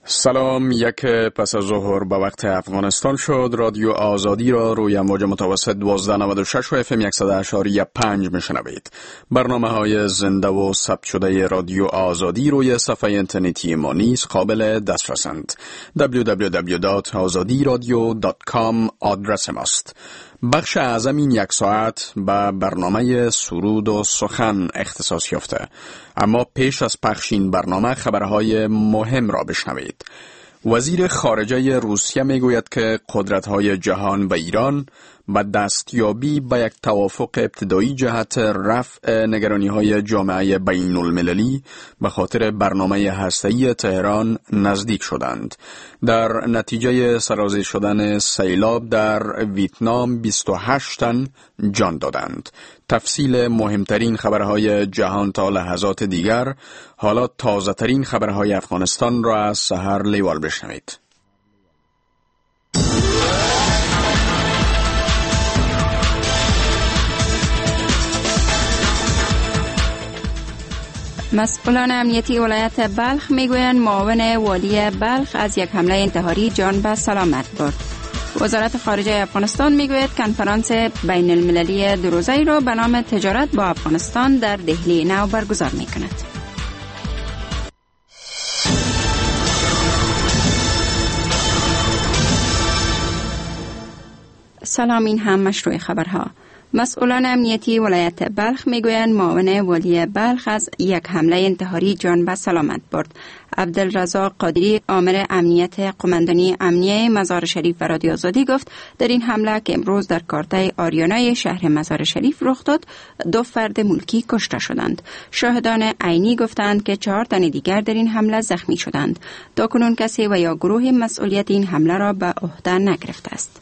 سلام. یک پس از ظهر به وقت افغانستان شد. رادیو آزادی را روی امواج متوسط 1296 و FM 100.5 میشنوید. برنامه‌های زنده و ثبت شده رادیو آزادی روی صفحه اینترنتی ما نیز قابل دسترسند. www.azadiradio.com آدرس ماست. بخش اعظم این یک ساعت به برنامه سرود و سخن اختصاص یافته، اما پیش از پخش این برنامه خبرهای مهم را بشنوید. وزیر خارجه روسیه میگوید که قدرت‌های جهان و ایران با دستیابی به یک توافق ابتدایی جهت رفع نگرانی‌های جامعه بین‌المللی به خاطر برنامه هسته‌ای تهران نزدیک شدند. در نتیجه سرازیر شدن سیلاب در ویتنام 28 تن جان دادند. تفصیل مهمترین خبرهای جهان تا لحظات دیگر. حالا تازه ترین خبرهای افغانستان را از سحر لیوال بشنوید. مسئولان امنیتی ولایت بلخ میگویند معاون والی بلخ از یک حمله انتحاری جان به سلامت برد. وزارت خارجه افغانستان میگوید کنفرانس بین المللی دوروزه‌ای را به نام تجارت با افغانستان در دهلی نو برگزار میکند. سلام، این هم مشروع خبرها. مسئولان امنیتی ولایت بلخ میگویند معاون والی بلخ از یک حمله انتحاری جان به سلامت برد. عبدالرزاق قادری، آمر امنیت قماندانی امنیه مزار شریف و رادیو آزادی گفت در این حمله که امروز در کارتای آریانای شهر مزار شریف رخ داد، 2 فرد ملکی کشته شدند. شاهدان عینی گفتند که 4 تن دیگر در این حمله زخمی شدند. تاکنون کسی و یا گروه مسئولیت این حمله را به عهده نگرفته است.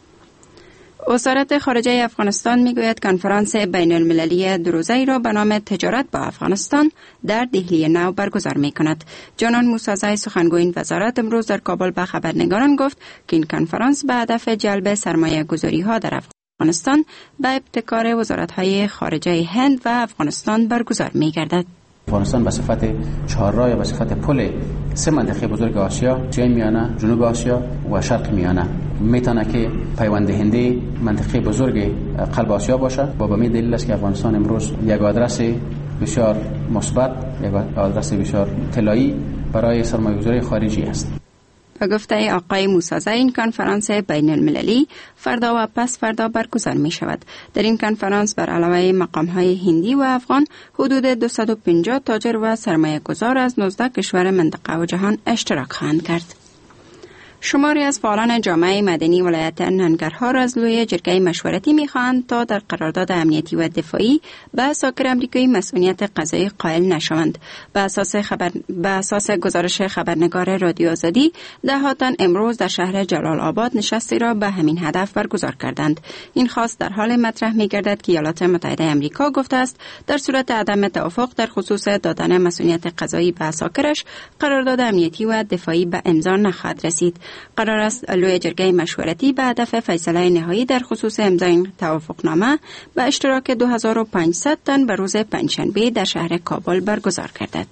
وزارت خارجه افغانستان میگوید کنفرانس بین المللی دوروزه‌ای را به نام تجارت با افغانستان در دهلی نو برگزار می کند. جانان موسازی، سخنگوی این وزارت، امروز در کابل به خبرنگاران گفت که این کنفرانس به هدف جلب سرمایه گذاری ها در افغانستان به ابتکار وزارت‌های خارجه هند و افغانستان برگزار می گردد. افغانستان به صفت چهارراه یا به صفت پل 3 منطقه بزرگ آسیا، آسیای میانه، جنوب آسیا و شرق میانه میتونه که پیوند دهنده منطقه بزرگ قلب آسیا باشه. با به دلیل است که افغانستان امروز یک آدرس بسیار مثبت، یک آدرس بسیار طلایی برای سرمایه‌گذاری خارجی است. به گفته آقای موسازی، این کنفرانس بین المللی فردا و پس فردا برگزار می شود. در این کنفرانس بر علاوه مقام های هندی و افغان حدود 250 تاجر و سرمایه گذار از 19 کشور منطقه و جهان اشتراک خواهند کرد. شماری از فعالان جامعه مدنی ولایت ننگرهار از لوی جرگه مشورتی می‌خواهند تا در قرارداد امنیتی و دفاعی به اساکر آمریکایی مسئولیت قضایی قائل نشوند. به اساس گزارش خبرنگار رادیو آزادی، 10 تن امروز در شهر جلال آباد نشستی را به همین هدف برگزار کردند. این خواست در حال مطرح می‌گردد که ایالات متحده آمریکا گفته است در صورت عدم توافق در خصوص دادن مسئولیت قضایی به اساکرش، قرارداد امنیتی و دفاعی به امضا نخواهد رسید. قرار است لوی جرگه مشورتی به هدف فیصله نهایی در خصوص امضای این توافقنامه به اشتراک 2500 تن به روز پنجشنبه در شهر کابل برگزار گردد.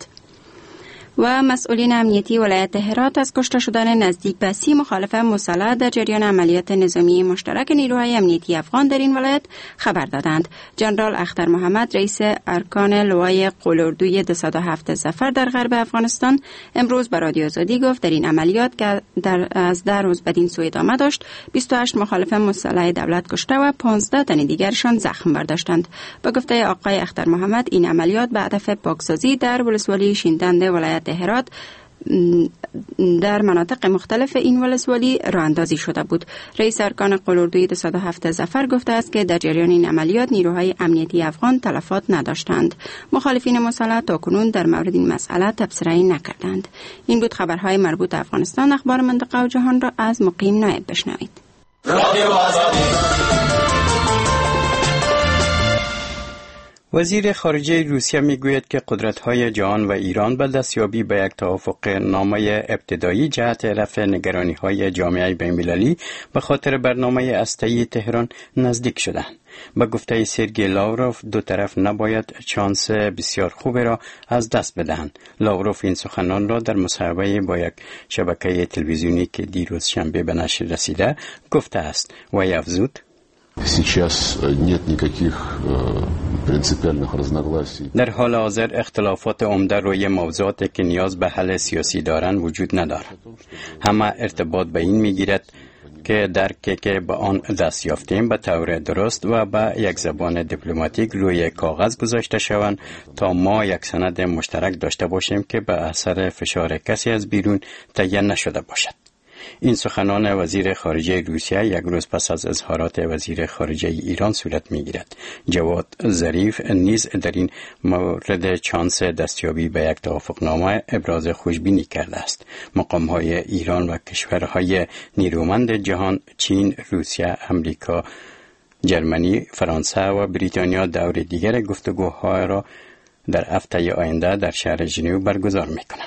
و مسئولین امنیتی ولایت هرات از کشته شدن نزدیک به 30 مخالف مسلح در جریان عملیات نظامی مشترک نیروهای امنیتی افغان در این ولایت خبر دادند. جنرال اختر محمد، رئیس ارکان لوای قلاردوی 207 ظفر در غرب افغانستان، امروز به رادیو آزادی گفت در این عملیات که از 10 روز بدین سو ادامه داشت، 28 مخالف مسلح دولت کشته و 15 تن دیگرشان زخم برداشتند. به گفته آقای اختر محمد، این عملیات به هدف پاکسازی در ولسوالی شیندند ولایت هرات در مناطق مختلف این ولسوالی راه اندازی شده بود. رئیس ارکان قلاردوی 207 ظفر گفته است که در جریان این عملیات نیروهای امنیتی افغان تلفات نداشتند. مخالفین مسلح تاکنون در مورد این مسئله تبصره‌ای نکردند. این بود خبرهای مربوط افغانستان. اخبار منطقه و جهان را از مقیم نایب بشنوید. وزیر خارجه روسیه میگوید که قدرت‌های جهان و ایران به دستیابی به یک توافق نامه ابتدایی جهت رفع نگرانی‌های جامعه بین‌المللی به خاطر برنامه هسته‌ای تهران نزدیک شدند. به گفته سرگئی لاوروف دو طرف نباید شانس بسیار خوب را از دست بدهند. لاوروف این سخنان را در مصاحبه با یک شبکه تلویزیونی که دیروز شنبه به نشر رسیده گفته است و افزود: در حال حاضر اختلافات عمده روی موضوعاتی که نیاز به حل سیاسی دارند وجود ندارد. همه ارتباط به این میگیرد که درکی که به آن دست یافتیم به طور درست و به یک زبان دیپلماتیک روی کاغذ گذاشته شوند تا ما یک سند مشترک داشته باشیم که به اثر فشار کسی از بیرون تهیه نشده باشد. این سخنان وزیر خارجه روسیه یک روز پس از اظهارات وزیر خارجه ایران صورت می‌گیرد. جواد ظریف نیز در این مورد چانس دستیابی به یک توافقنامه ابراز خوشبینی کرده است. مقام‌های ایران و کشورهای نیرومند جهان چین، روسیه، امریکا، جرمنی، فرانسه و بریتانیا دور دیگر گفتگوها را در هفته آینده در شهر ژنو برگزار می‌کنند.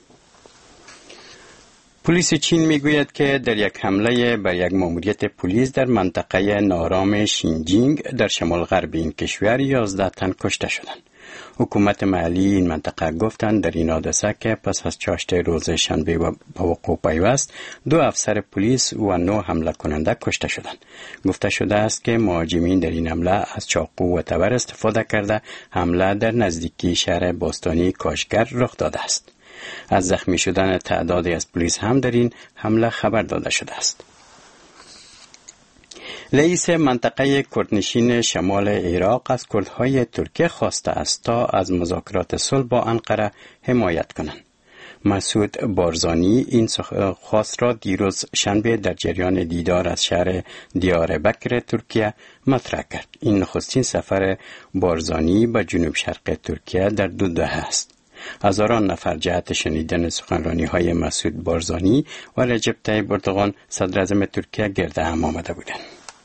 پلیس چین میگوید که در یک حمله بر یک ماموریت پلیس در منطقه نارام شینجینگ در شمال غرب این کشور 11 تن کشته شدند. حکومت محلی این منطقه گفتند در این حادثه که پس از چاشت روز شنبه به وقوع پیوست 2 افسر پلیس و 9 حمله کننده کشته شدند. گفته شده است که مهاجمین در این حمله از چاقو و تبر استفاده کرده حمله در نزدیکی شهر باستانی کاشگر رخ داده است. از زخمی شدن تعدادی از پلیس هم در این حمله خبر داده شده است. رئیس منطقه کردنشین شمال عراق از کردهای ترکیه خواسته است تا از مذاکرات صلح با انقره حمایت کنند. مسعود بارزانی این خواست را دیروز شنبه در جریان دیدار از شهر دیاربکر ترکیه مطرح کرد. این نخستین سفر بارزانی به جنوب شرق ترکیه در 2 دهه است. هزاران نفر جهت شنیدن سخنرانی‌های مسعود بارزانی و رجب طیب اردوغان صدر اعظم ترکیه گرد هم آمده بودند.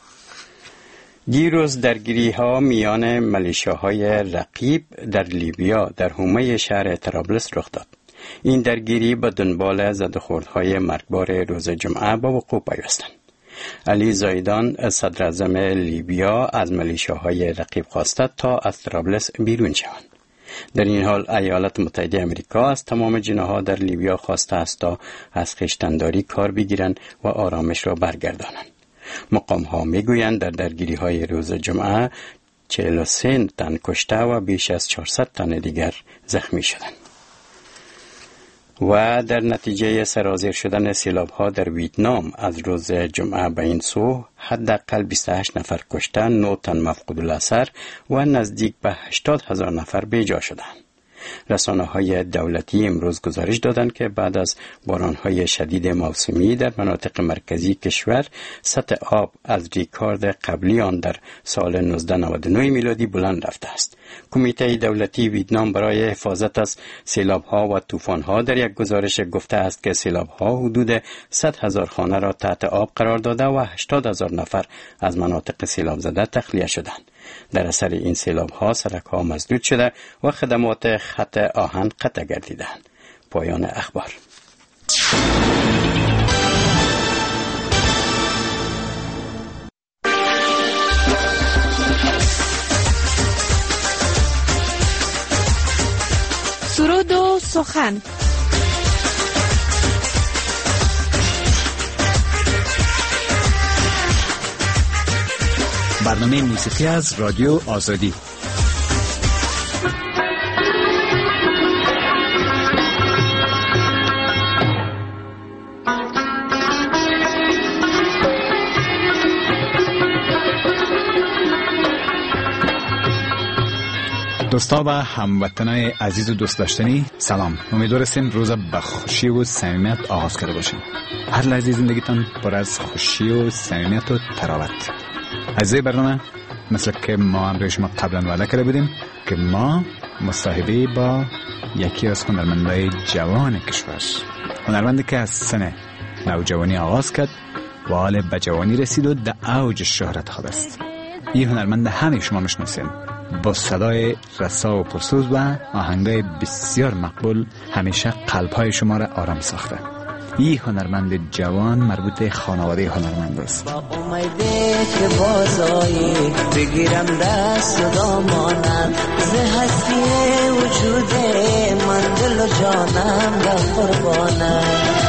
دیروز درگیری‌ها میان ملیشیاهای رقیب در لیبیا در حومه شهر طرابلس رخ داد. این درگیری به دنبال زدوخوردهای مرگبار روز جمعه به وقوع پیوستند. علی زایدان صدر اعظم لیبیا از ملیشیاهای رقیب خواسته تا از طرابلس بیرون شوند. در این حال ایالات متحده آمریکا از تمام جناح‌ها در لیبیا خواسته است تا از خویشتن‌داری کار بگیرند و آرامش را برگردانند. مقام‌ها می‌گویند در درگیری‌های روز جمعه 43 تن کشته و بیش از 400 تن دیگر زخمی شدند. و در نتیجه سرازیر شدن سیلاب‌ها در ویتنام از روز جمعه به این سو حداقل 28 نفر کشته، 9 تن مفقود الاثر و نزدیک به 80,000 نفر بیجا شدند. رسانه‌های دولتی امروز گزارش دادند که بعد از باران‌های شدید موسمی در مناطق مرکزی کشور سطح آب از ریکارد قبلی آن در سال 1999 میلادی بلند رفته است. کمیته دولتی ویتنام برای حفاظت از سیلاب‌ها و طوفان‌ها در یک گزارش گفته است که سیلاب‌ها حدود 100,000 خانه را تحت آب قرار داده و 80,000 نفر از مناطق سیلاب زده تخلیه شدند. در اثر این سیلاب‌ها سرک‌ها مسدود شده و خدمات خط آهن قطع گردیدند. پایان اخبار. سرود و سخن. برنامه موسیقی از رادیو آزادی. دوستا و هموطنای عزیز و دوست داشتنی سلام. امیدوارم روز با خوشی و صمیمیت آغاز کرده باشین. هر لحظه زندگیتان پر از خوشی و صمیمیت و تراوت. عزیزای برنامه، مثل که ما هم روی شما قبلا وعده کرده بودیم که ما مصاحبه با یکی از هنرمندای جوان کشور، هنرمندی که از سن نوجوانی آغاز کرد و حال به جوانی رسید و در اوج شهرت خود است. این هنرمند همه شما میشناسین، با صدای رسا و پرسوز و آهنگای بسیار مقبول همیشه قلب‌های شما را آرام ساخته. این هنرمند جوان مربوط به خانواده هنرمند است. با امیده که بازایی بگیرم دست و دامانم زه هستی وجود من دل و جانم در قربانم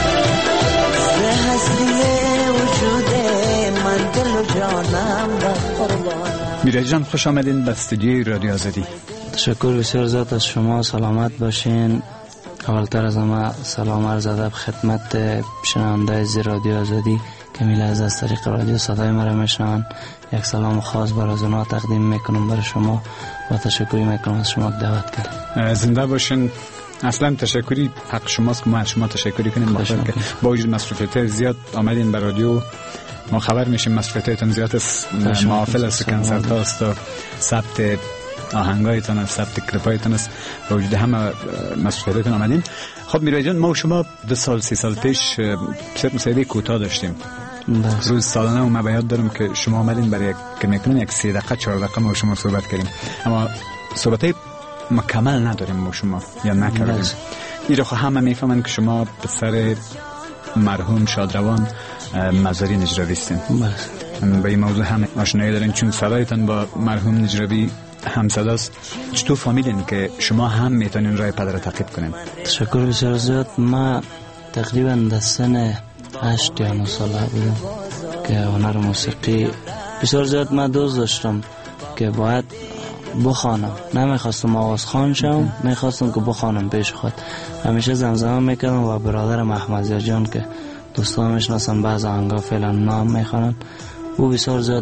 زه هستی وجود من دل و جانم در قربانم. میرزا جان خوش آمدین به استودیوی رادیو آزادی. تشکر بسیار زیاد از شما. سلامت باشین. اولتر از همه سلام عرض ادب خدمت شنونده از رادیو آزادی که میلحظه از طریق رادیو صدای مرا میشنوند. یک سلام خاص برای اونا تقدیم میکنم برای شما و تشکری میکنم از شما که دعوت کردید. زنده باشین. اصلا تشکری حق شماست که ما از شما تشکری کنیم. با وجود مصروفیت زیاد آمدین به رادیو. ما خبر میشیم مصروفیتتون زیاد است. محافل است، کنسرت هاست و ثبت آهنگایتان است، ثبت کلیپایتان است. با وجود همه مسئولیتتون آمدین. خب میرزا جان، ما و شما 2 سال 3 سال پیش سه مصاحبه کوتاه داشتیم. روز سالانه و من به یاد دارم که شما آمدین برای که میکنین یک 3 دقیقه 4 دقیقه ما و شما صحبت کردیم، اما صحبتای مکمل نداریم ما و شما یا نکردیم. این رو همه میفهمن که شما پسر مرحوم شادروان مزاری نجراوی هستین. به این موضوع هم آشنایی دارین چون صدایتان با مرحوم نجراوی هم صداست. چطور فهمیدین که شما هم میتونین راه پدر را تعقیب کنین؟ تشکر بسیار زیاد. ما تقریبا در سن 8 یا 9 ساله بودم که هنر موسیقی بسیار زیاد ما دوست داشتم که باید بخوانم. نمیخواستم آواز خوان شم، میخواستم که بخوانم پیش خود. همیشه زمزمه میکردم و برادر احمدزیا جان که دوستان میشناسن بعض آهنگا فعلا نام میخوانن، او بسیار زیاد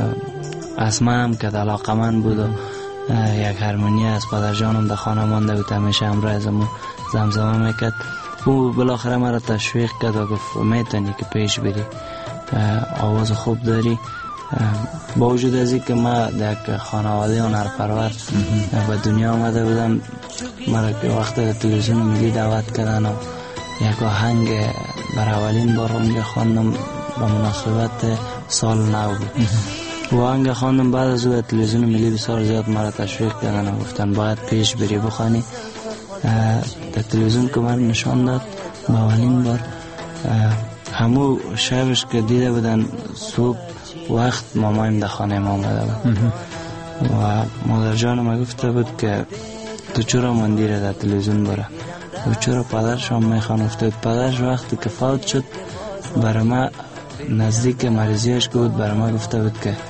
از منم که علاقه‌مند بود و یک هارمونی از پدر جانم در خانه مانده بود، همیشه همراه ازمو زمزمه میکرد. او بالاخره مرا تشویق کرد و گفت میتونی که پیش بری، آواز خوب داری. با وجود از این که ما در یک خانواده هنرپرور به دنیا آمده بودم، مرا که وقت تلویزیون ملی دعوت کردن و یک آهنگ بر اولین بار اونجا خواندم به مناسبت سال نو بود. و آهنگ خواندم. بعد از او تلویزیون ملی بسیار زیاد مرا تشویق کردن و گفتن باید پیش بری بخوانی. در تلویزیون که من نشان داد به اولین بار، همو شبش که دیده بودن صبح وقت مامایم در خانه ما آمده بود و مادر جانم گفته بود که تو چرا مندیره در تلویزیون بره و چرا پدرش هم میخوان. افتاد پدرش وقتی که فوت شد برای ما نزدیک مریضیش که بود، برای ما گفته بود که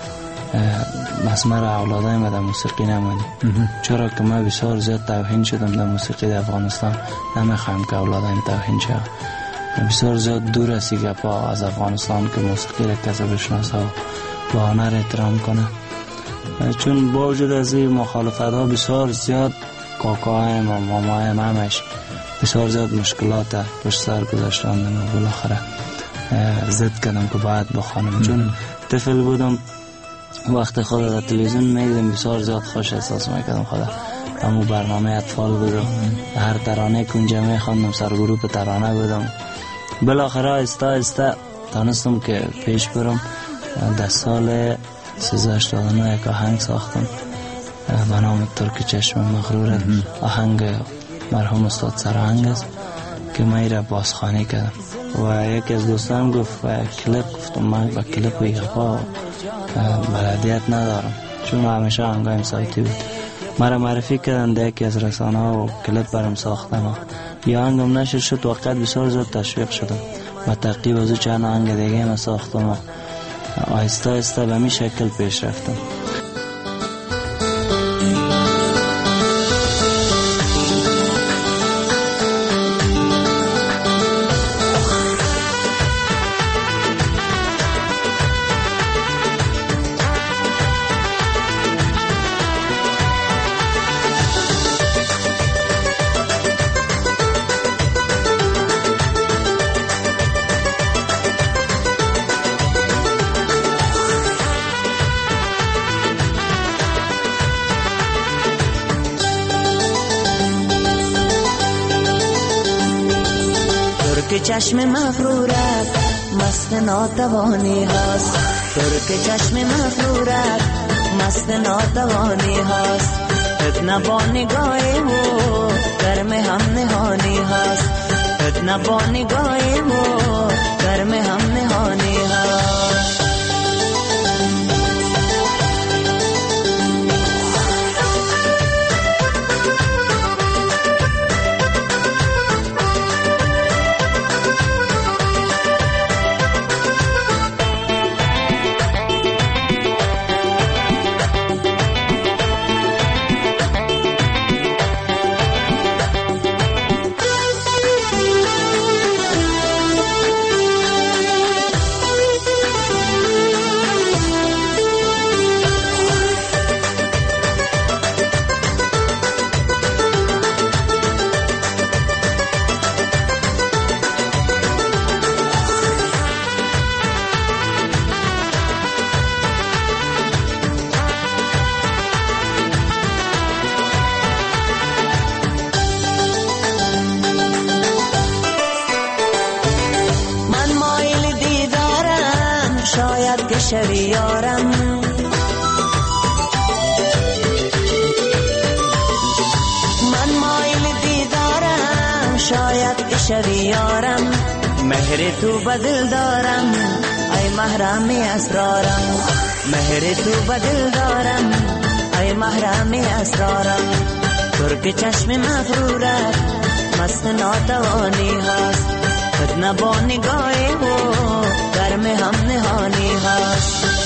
مسمر اولادای ما در موسیقی نمانی، چرا که ما بسیار زیاد توهین شدم در موسیقی در افغانستان، نمیخوایم که اولادایم توهین شد. بسیار زیاد دور است گپا از افغانستان که موسیقی را کسی بشناسه و با هنر احترام کنه. چون با وجود از این مخالفت ها بسیار زیاد کاکایم و مامایم همش بسیار زیاد مشکلات پشت سر گذاشتند و بالاخره ضد کردم که باید بخوانم. چون طفل بودم، وقت خود در تلویزیون میدیدم بسیار زیاد خوش احساس میکردم. خدا همون برنامه اطفال بودم، هر ترانه که اونجا میخواندم سرگروه ترانه بودم. بالاخره آهسته آهسته تانستم که پیش برم. در سال 1389 یک آهنگ ساختم به نام ترک چشم مغرورت. آهنگ مرحوم استاد سرهنگ است که من ایره بازخوانی کردم و یکی از دوستان گفت کلیپ، گفتم من با کلیپ و ایغفا بلدیت ندارم چون همیشه آهنگایم صوتی بود. مرا معرفی کردن در یکی از رسانه ها و کلیپ برام ساختن و یه آهنگم نشر شد. وقت بسیار زیاد تشویق شدم و تعقیب از او چند آهنگ دیگه ما ساختم و آهسته آهسته به می شکل پیش رفتم. ترک چشم مغرورت مست ناتوانی هست، ترک چشم مغرورت मस्त नौतवानी हस्त इतना बौनी गाए वो घर में हमने हानि हस्त इतना बौनी गाए वो घर में हमने हानि हस्त شویارم من مایل دیدارم شاید که شویارم مهر تو بدل دارم ای محرم اسرارم مهر تو بدل دارم ای محرم اسرارم ترک چشم مغرورت مست ناتوانی هست خود نبا نگاه و در में हम नहानी हास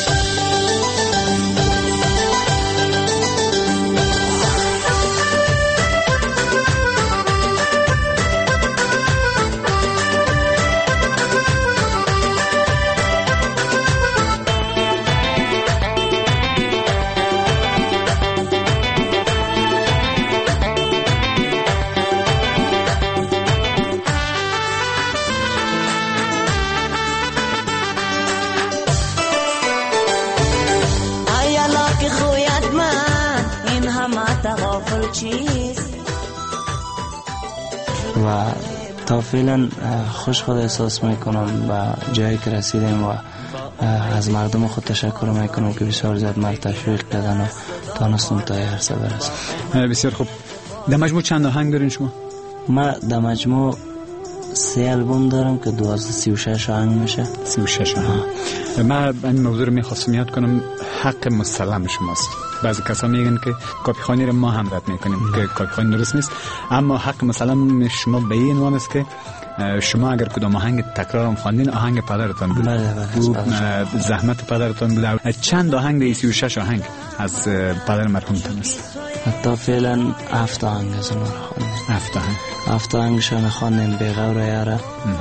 و تا فعلا خوش خود احساس میکنم و جایی که رسیدیم و از مردم خود تشکر میکنم که بسیار زیاد مرد تشویق کردن و تانستم تا هر سه برسم. بسیار خوب. در مجموع چند آهنگ دارین شما؟ ما در مجموع 3 آلبوم دارم که 36 آهنگ میشه. 36 آهنگ. من این موضوع رو میخواستم یاد کنم، حق مسلم شماست. بعضی کسا میگن که کپی خوانی رو ما هم رد میکنیم که کپی خوانی درست نیست، اما حق مسلم شما به این عنوان است که شما اگر کدام آهنگ تکرار هم خواندین آهنگ پدرتان بود. بله. زحمت پدرتان بود. چند آهنگ 36 آهنگ از پدر مرحومتان است؟ حتی فعلا 7 آهنگ از اون رو خواندیم. 7 آهنگشان خواندیم. بیغور یاره،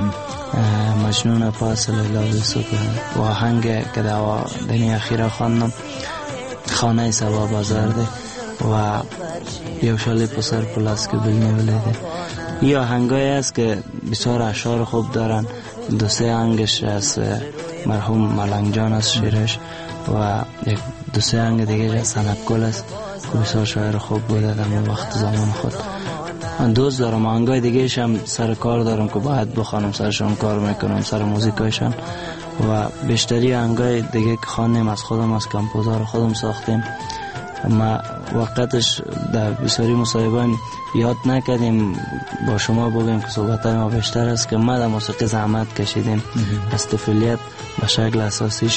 مجنون پاس لیلا سکون و آهنگ که در دنیا اخیره خواندم خانه سبا بازار ده و یو شالی پسر پلاس که بلنی ولیده. این آهنگایی است که بسیار اشعار خوب دارن. 2-3 آهنگش از مرحوم ملنگ جان است شیرش و 2-3 آهنگ دیگه از سنب گل است که بسیار شاعر خوب بوده در وقت زمان خود. من دوست دارم آهنگای دیگه هم سر کار دارم که باید بخوانم، سرشون کار میکنم سر موزیکایشان و بیشتری آهنگای دیگه که خواندیم از خودم، از کمپوزار خودم ساختیم. ما وقتش در بسیاری مصاحبه یاد نکردیم با شما بگیم که صحبتای ما بیشتر است که ما در موسیقی زحمت کشیدیم از طفولیت به شکل اساسیش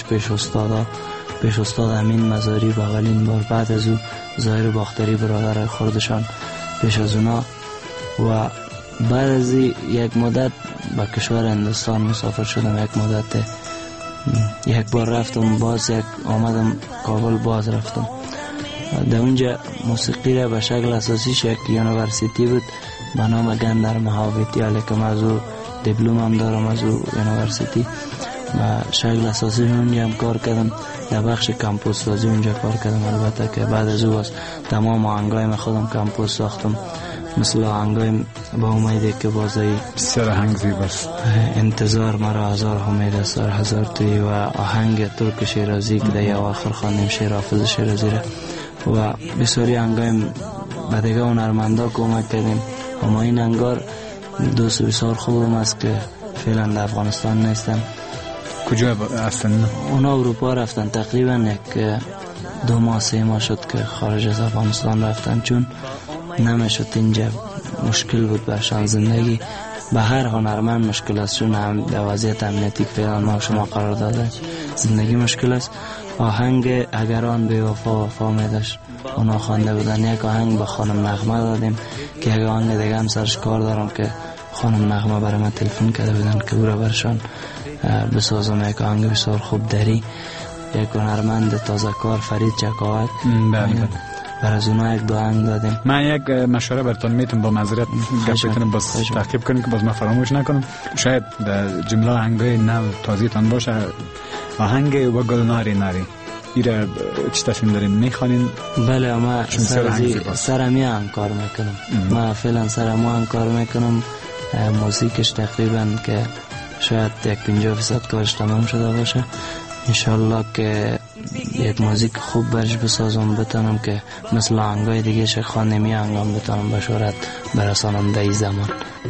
پیش استاد امین مزاری با اولین بار، بعد از او ظاهر باختری برادر خردشان پیش از اونا و بعد از یک مدت به کشور هندوستان مسافر شدم. یک مدت یک بار رفتم، باز یک آمدم کابل، باز رفتم. در اونجا موسیقی را به شکل اساسیش یک یونیورسیتی بود به نام گندر مهاویدیاله که من از او دیپلم هم دارم از او یونیورسیتی و شکل اساسی اونجا هم کار کردم. در بخش کمپوس سازی اونجا کار کردم. البته که بعد از او تمام آهنگای من خودم کمپوس ساختم، مثل آهنگای با امیده که بازایی بسیار آهنگ زیباست. انتظار مرا هزار امید است هزار توی و آهنگ ترک شیرازی که در آخر خواندیم شیر حافظ شیرازی را و بسیاری آهنگای به دیگه هنرمندا کمک کردیم. اما این انگار دوست بسیار خوبم است که فعلا در افغانستان نیستن. کجا هستن؟ اونا اروپا رفتن. تقریبا یک 2 ماه 3 ماه شد که خارج از افغانستان رفتن، چون نمیشد اینجا، مشکل بود برشان زندگی. به هر هنرمند مشکل است، چون هم در وضعیت امنیتی که فعلا ما شما قرار داده زندگی مشکل است. آهنگ اگر آن بی وفا می داشت اونا خوانده بودن. یک آهنگ به خانم نغمه دادیم که یک آهنگ دیگه هم سرش کار دارم که خانم نغمه برای من تلفن کرده بودن که او را برشان بسازم. یک آهنگ بسیار خوب داری، یک هنرمند تازه کار فرید چکاوک، بر از اونا یک 2 آهنگ دادیم. من یک مشوره براتون میتونم با معذرت گفتم باز تعقیب کنیم که باز ما فراموش نکنم. شاید در جمله آهنگای نو تازیتان باشه آهنگ و گلناری ناری. ایره چی تصمیم دارین میخوانین؟ بله ما سرمی کار میکنم. ما فعلا سرمی کار میکنم. موسیقیش تقریبا که شاید 50% کارش تمام شده باشه. انشالله که یک موزیک خوب برش بسازم، بتانم که مثل آهنگای دیگه ش خوانمی آهنگام بتانم به شهرت برسانم در این زمان.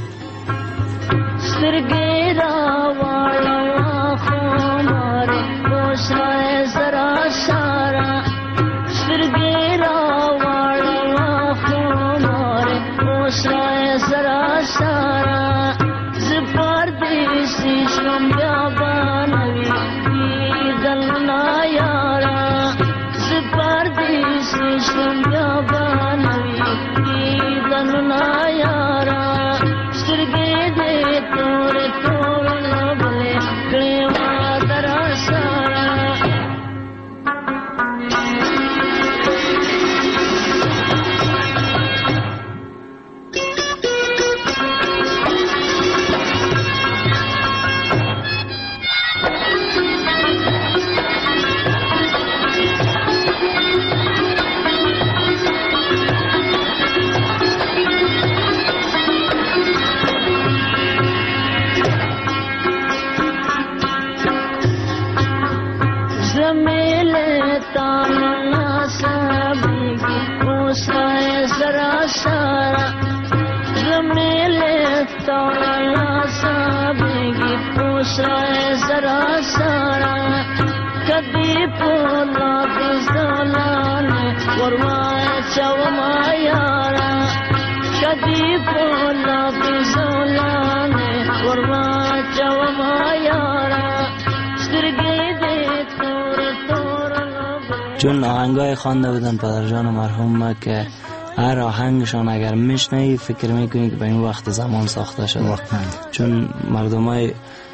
چون آهنگای خوانده بودن پدرجان مرحوم ما که هر آهنگشان اگر میشنوی فکر میکنی که به این وقت زمان ساخته شده. چون مردمای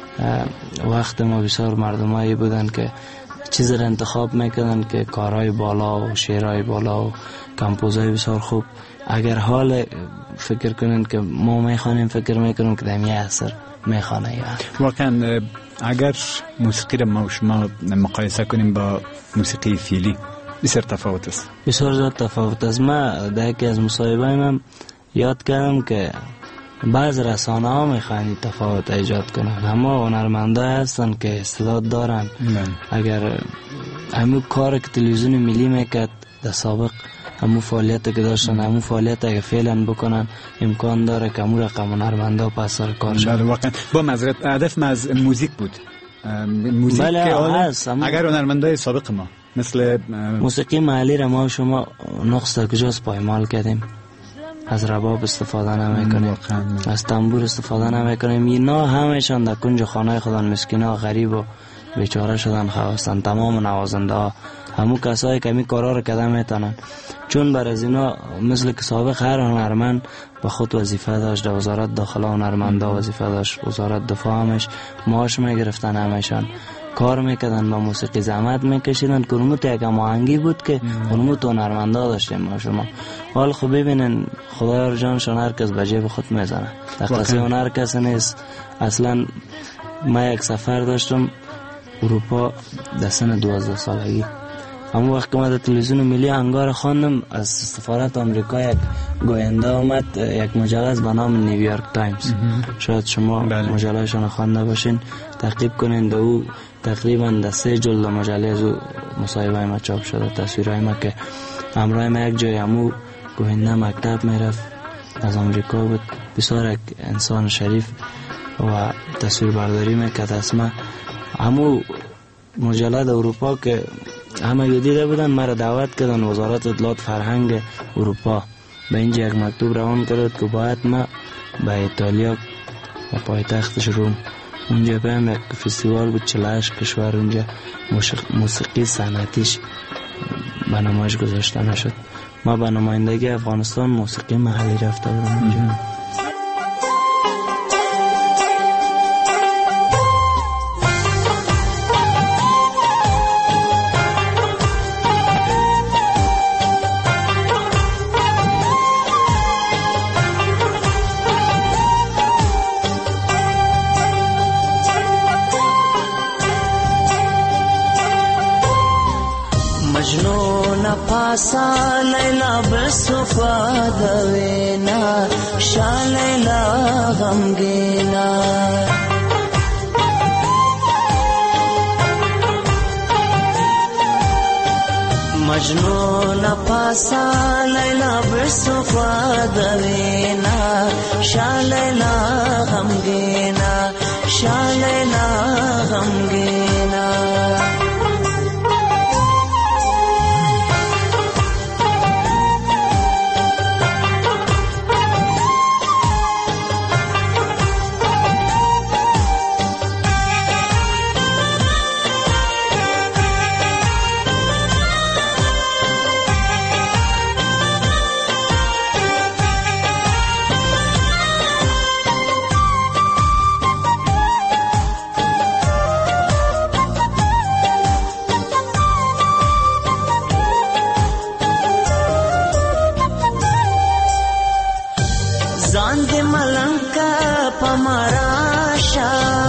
وقت ما بسیار مردمایی بودن که چیزی را انتخاب میکنن که کارهای بالا و شعرهای بالا و کمپوزهای بسیار خوب. اگر حال فکر کنن که ما میخوانیم فکر میکنم که دمیه اثر میخوانه. واقعا اگر موسیقی را ما و شما مقایسه کنیم با موسیقی فیلی بسیار تفاوت است. بسیار زیاد تفاوت است. ما در یکی از مصاحبه‌های من یاد کردم که بعض رسانه ها میخوان تفاوت ایجاد کنن، اما هنرمندای هستن که استعداد دارن. اگر همون کار که تلویزیون ملی میکرد در سابق، همون فعالیت که داشتن، همون فعالیت اگه فعلا بکنن امکان داره که همون رقم هنرمندا پس سر کار شد. واقعا با معذرت هدف ما از موزیک بود. موزیک بله که اگر هنرمندای سابق ما مثل موسیقی محلی را ما شما نقص در کجاست پایمال کردیم. از رباب استفاده نمیکنیم، از تنبور استفاده نمیکنیم. اینا همهشان در کنج خانه خودن مسکینا غریب و بیچاره شدن خواستن. تمام نوازنده ها همون کسایی که می کارا رو کردن میتونن، چون بر از اینا مثل که سابق هر هنرمند به خود وظیفه داشت. در وزارت داخله هنرمندا وظیفه داشت، وزارت دفاع همش معاش میگرفتن، همشان کار میکردن با موسیقی زحمت میکشیدن. کرموت یک آهنگی بود که کرموت هنرمندا داشتیم ما شما. حال خب ببینن خدایا جانشان هر کس به جیب خود میزنه، تقصیر هنر کسی نیست. اصلا ما یک سفر داشتم اروپا در سن 12 سالگی. همون وقت که من در تلویزیون ملی انگار خواندم، از سفارت آمریکا یک گوینده اومد، یک مجله به نام نیویورک تایمز. شاید شما مجلهشون خوانده باشین، تعقیب کنین. در او تقریبا در 3 جلد مجله از مصاحبه ما چاپ شده. تصویرهای ما که همراه ما یک جای همو گوینده مکتب میرفت، از آمریکا بود، بسیار یک انسان شریف و تصویر برداری میکرد. اسمه همو مجله در اروپا که همه دیده بودن، مرا دعوت کردن وزارت اطلاعات فرهنگ اروپا. به اینجا یک مکتوب روان کرد که باید ما به ایتالیا و پایتختش روم، اونجا برم یک فستیوال بود 48 کشور، اونجا موسیقی صنعتیش به نمایش گذاشته نشد. ما به نمایندگی افغانستان موسیقی محلی رفته بودم اونجا. مجنون پاسا لیلا بسفا دوینا شا لیلا غمگینا مجنون پاسا لیلا بسفا دوینا شا لیلا غمگینا شا لیلا غمگینا زاند ملنکا پماراشا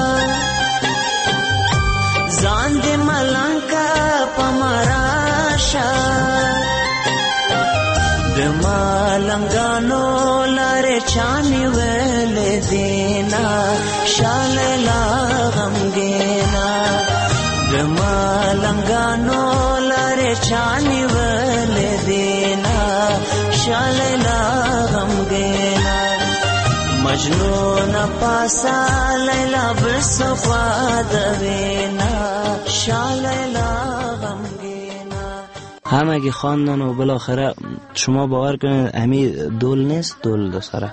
زاند ملنکا پماراشا دمالنگانو لاره چانی ویل دینا شاللا غمگینا دمالنگانو لاره چانی ویل دینا شاللا غمگینا مجنون پاسا لیلا بسفا دوینا شا لیلا غمگینا. همگی خواندن و بالاخره شما باور کنید امی دول نیست، دول دو سره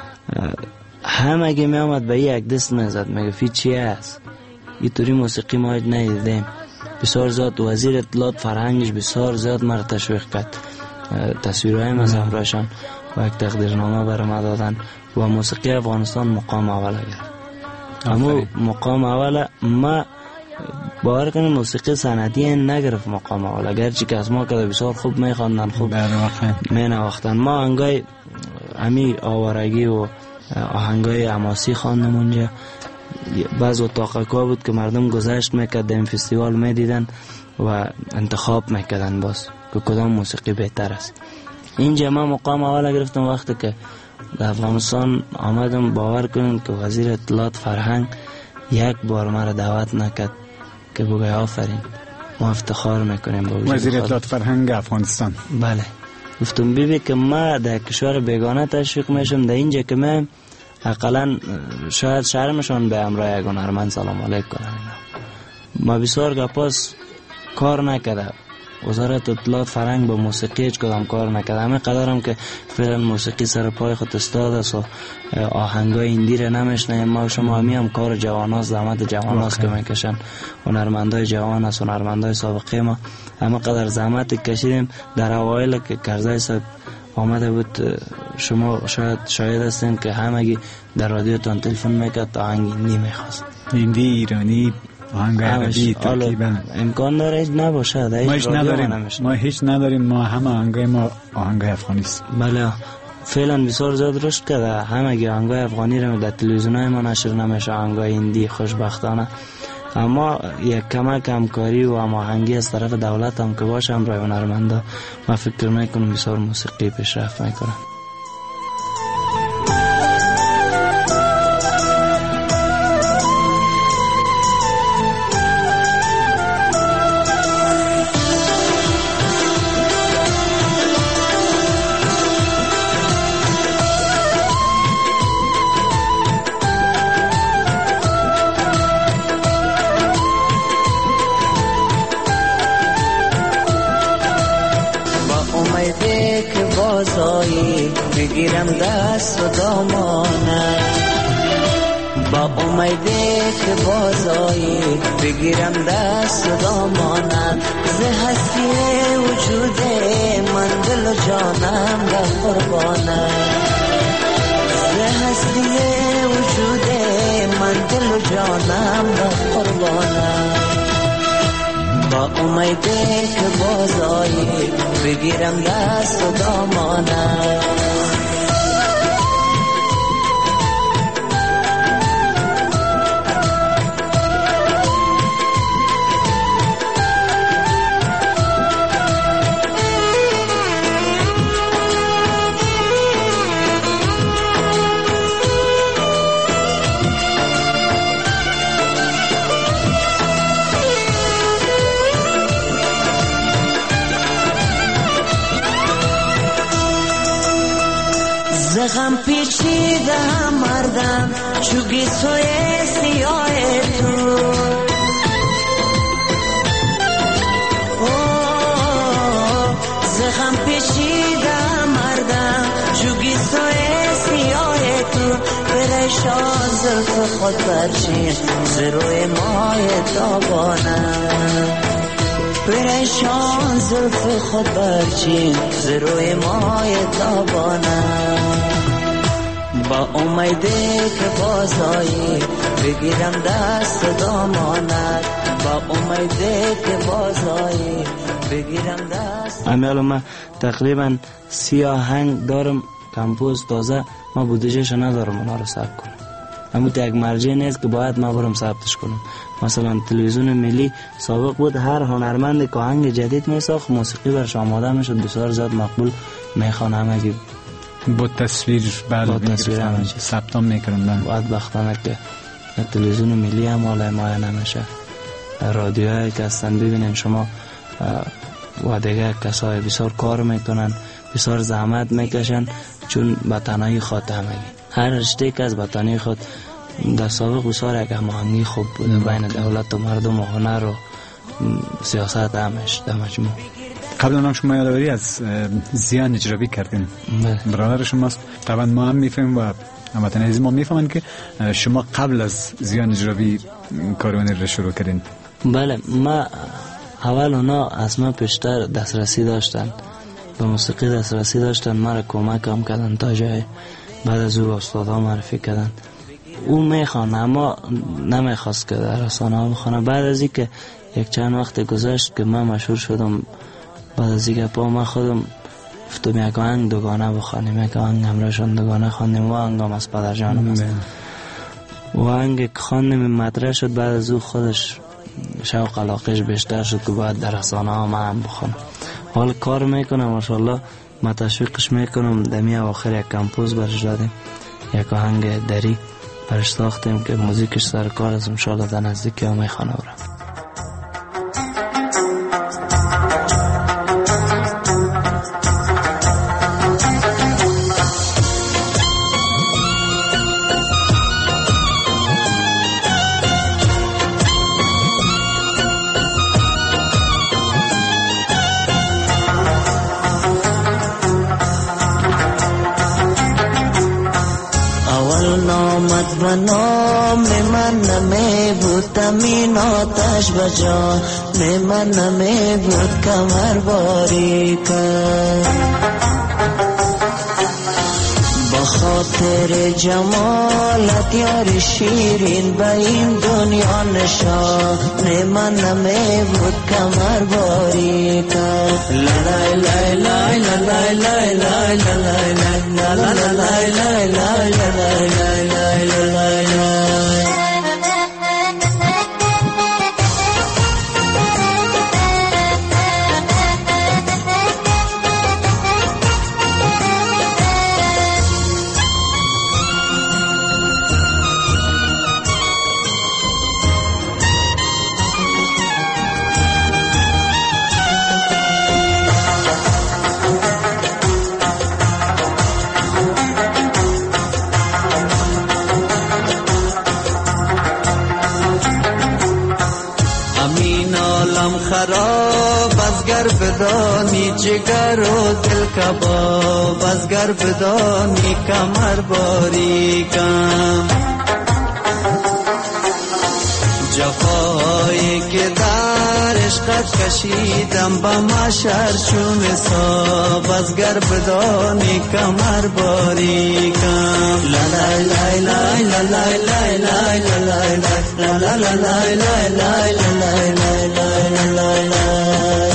همگی می آمد به یک دست میزد میگه فی چی هست، اینطوری موسیقی ما ندیدیم. بسیار زیاد وزیر اطلاعات فرهنگش بسیار زیاد مرا تشویق کرد، تصویرهای مثلا راشن و یک تقدیرنامه برای ما دادن و موسیقی افغانستان مقام اول گرفت. اما مقام اول ما باور کنید موسیقی صنعتی نگرفت مقام اول، اگرچه که از ما که بسیار خوب میخواندن، خوب مینواختن. ما آهنگای امی آوارگی و آهنگای حماسی خواندم اونجا. بعض اتاقکا بود که مردم گذشت میکرد این فستیوال میدیدن و انتخاب میکردن باز که کدام موسیقی بهتر است. اینجا ما مقام اول گرفتم. وقتی که در افغانستان آمدم باور کنید که وزیر اطلاعات فرهنگ یک بار مرا دعوت نکرد که بگه آفرین ما افتخار میکنیم با وزیر اطلاعات فرهنگ افغانستان. بله گفتم بیبی که ما در کشور بیگانه تشویق میشم، در اینجا که من اقلا شاید شرمشان به امرای یک هنرمند سلام علیک کنم. ما بسیار گپاس کار نکرده، وزارت اطلاعات فرهنگ با موسیقی هیچ کدام کار نکرده. همه قدرم که فعلا موسیقی سر پای خود استاد است و آهنگای ایندی را نمیشنیم. ما و شما هم کار جواناست، زحمت جواناست که میکشن، هنرمندای جوان است، هنرمندای سابقه ما همه قدر زحمت کشیدیم. در اوایل که کرزی صاحب آمده بود شما شاید هستین که همگی در رادیو تان تلفن میکرد آهنگ ایندی میخواست، ایندی ایرانی، آهنگ عربی، ترکی. امکان داره هیچ نباشه، ما هیچ نداریم. ما همه آهنگای ما آهنگای افغانی است. بله فعلا بسیار زیاد رشد کرده. همگی آهنگای افغانی رو در تلویزیونای ما نشر نمیشه، آهنگای هندی خوشبختانه. اما یک کمک همکاری و هماهنگی از طرف دولت هم که باشه همراه هنرمندا، ما فکر میکنم بسیار موسیقی پیشرفت میکنه. بگیرم دست و دامانت، با امیده که بازایی بگیرم دست و دامانت. ز هستی وجود من دل و جانم در قربانت، ز هستی وجود من دل و جانم در قربانت. با امیده که بازایی بگیرم دست و دامانت. غم پیچیده مردم چوگی سوی سیاه تو، زغم پیچیده مردم چوگی سوی سیاه تو. پریشان زلف خود برچین ز روی ماه تابانم، پریشان زلف خود برچین ز روی ماه تابانم. با امیده که بازایی بگیرم دست و دامانت، با امیده که بازایی بگیرم دست. امیالو من تقریبا 30 آهنگ دارم کمپوز تازه، ما بودجهش ندارم اونا رو ثبت کنم. اما یک مرجع نیست که باید ما برم ثبتش کنم. مثلا تلویزیون ملی سابق بود هر هنرمند که آهنگ جدید میساخت موسیقی برش آماده میشد، بسیار زیاد مقبول میخوان همگی با تصویر میگرفتن ثبت میکردن. بدبختانه که تلویزیون ملی هم حالا مایه نمیشه. رادیوهایی که هستن ببینین شما و دیگه کسای بسیار کار میکنن، بسیار زحمت میکشن چون بطنهای خود همگی هر رشته که از بطنهای خود در سابق بسیار یک هماهنگی خوب بود بین دولت و مردم و هنر و سیاست همش در مجموع. قبلا هم شما یادآوری از زیان اجرایی کردین، برادر شماست. طبعا ما هم میفهمیم و هموطنان عزیز ما میفهمن که شما قبل از زیان اجرایی کارونی رو شروع کردین. بله، ما اول اونا از ما پیشتر دسترسی داشتن، به موسیقی دسترسی داشتن، ما را کمک هم کردن تا جای. بعد از او استادا معرفی کردن. او میخوان اما نمیخواست که در رسانه ها بخونه. بعد از اینکه یک چند وقت گذشت که من مشهور شدم، بعد از اینکه ما خودم گفتم یک آهنگ دوگانه بخوانیم، یک آهنگ همراهشان دوگانه خواندیم و آهنگم از پدر جانم است. و آهنگ که خواندیم مطرح شد، بعد از او خودش شوق علاقهش بیشتر شد که باید در رسانه ها من بخونم. حال کار میکنم ماشاءالله، ما تشویقش میکنم. دمی آخر یک کمپوز برش دادیم، یک آهنگ دری برش ساختیم که موزیکش سر کار است. انشاءالله در نزدیکی ها میخوانه برم. و نام من نمی بود تمین آتش بجان، من نمی بود کمر باری کن. با خاطر جمالت یار شیرین به این دنیا نشان، من نمی بود کمر باری کن. لا لا لا لا لا لا لا لا لا لا لا لا لا لا. خراب از گرف بدانی جگر و دل کباب از گر بدانی کمر باریکم جفایی که در عشقت کشیدم با محشر چون حساب از گر بدانی کمر باریکم لا لا لا لا لا لا لا لا لا لا لا لا لا لا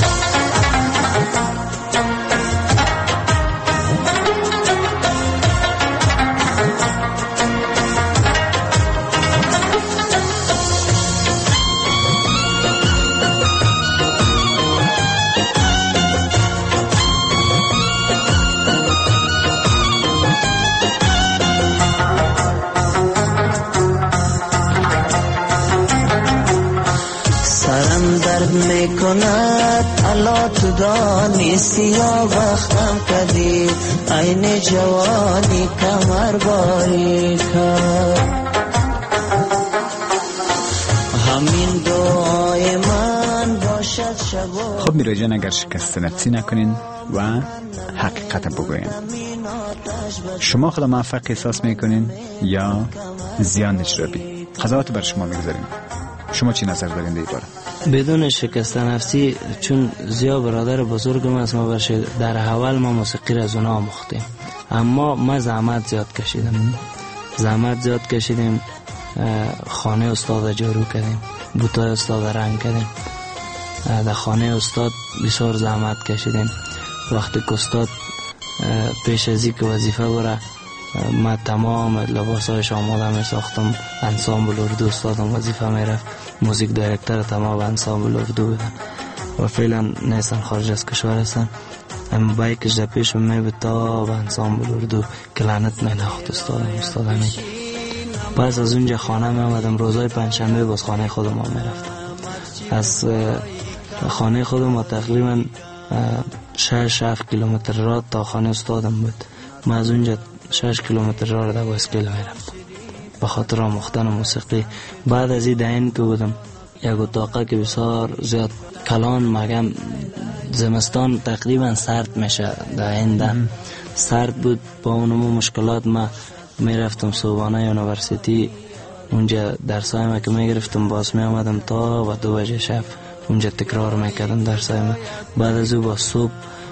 میکند الا تو دانی سیاه وقتم کدی این جوانی کمر باری کرد همین دعای من باشد شبا. خب میرا جان اگر شکست نفسی نکنین و حقیقت بگوین شما خدا موفق احساس میکنین یا زیان نجربی قضاوت بر شما میگذاریم شما چی نظر دارین در این باره؟ بدون شکست نفسی چون زیا برادر بزرگم است ما برش در اول ما موسیقی را از اونا آموختیم اما ما زحمت زیاد کشیدیم خانه استاد جارو کردیم بوتای استاد رنگ کردیم در خانه استاد بسیار زحمت کشیدیم وقتی که استاد پیش از اینکه وظیفه بره ما تمام لباسایش آماده می ساختم انسامبل اردو استادم وظیفه می رفت موزیک دایرکتر تمام انسامبل اردو بودن و فعلا نیستن خارج از کشور هستن اما بایکش در پیش می بود تا به انسامبل اردو کلانت می نخواد استادمی پس از اونجا خانه می آمدم روزای پنجشنبه باز خانه خودم می رفتم از خانه خودم تقریبا 6-7 کیلومتر راه تا خانه استادم بود من از اونجا 6 کیلومتر راه در بایسکل می رفتم به خاطر آموختن موسیقی. بعد از این دهین که بودم یک اتاقه که بسیار زیاد کلان مگم زمستان تقریبا سرد میشه دهین سرد بود با اونمو مشکلات ما می رفتم صبحانه یونیورسیتی اونجا درسای ما که می گرفتم باز می آمدم تا و 2 بجه شب اونجا تکرار می کردم درسای ما. بعد از او با صبح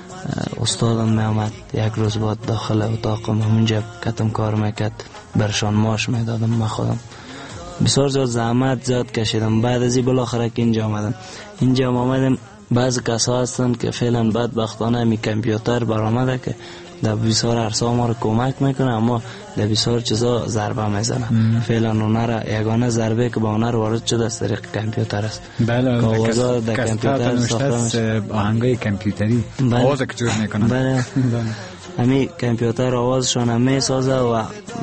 استادم می آمد یک روز بعد داخل اتاقم اونجا کتم کار میکرد برشان ماش می دادم من خودم بسیار زحمت زیاد کشیدم. بعد از این بالاخره که اینجا آمدم بعض کسا هستن که فعلا بدبختانه همی کامپیوتر برآمده که در بسیار عرصه ما رو کمک میکنه اما در بسیار چیزا ضربه میزنه. فعلا اونها یگانه ضربه که با اونها وارد شده از طریق کامپیوتر است. بله آوازا در کامپیوتر ساخته میشه آهنگای کامپیوتری آواز که جور میکنه. بله همین کامپیوتر آوازشون هم میسازه و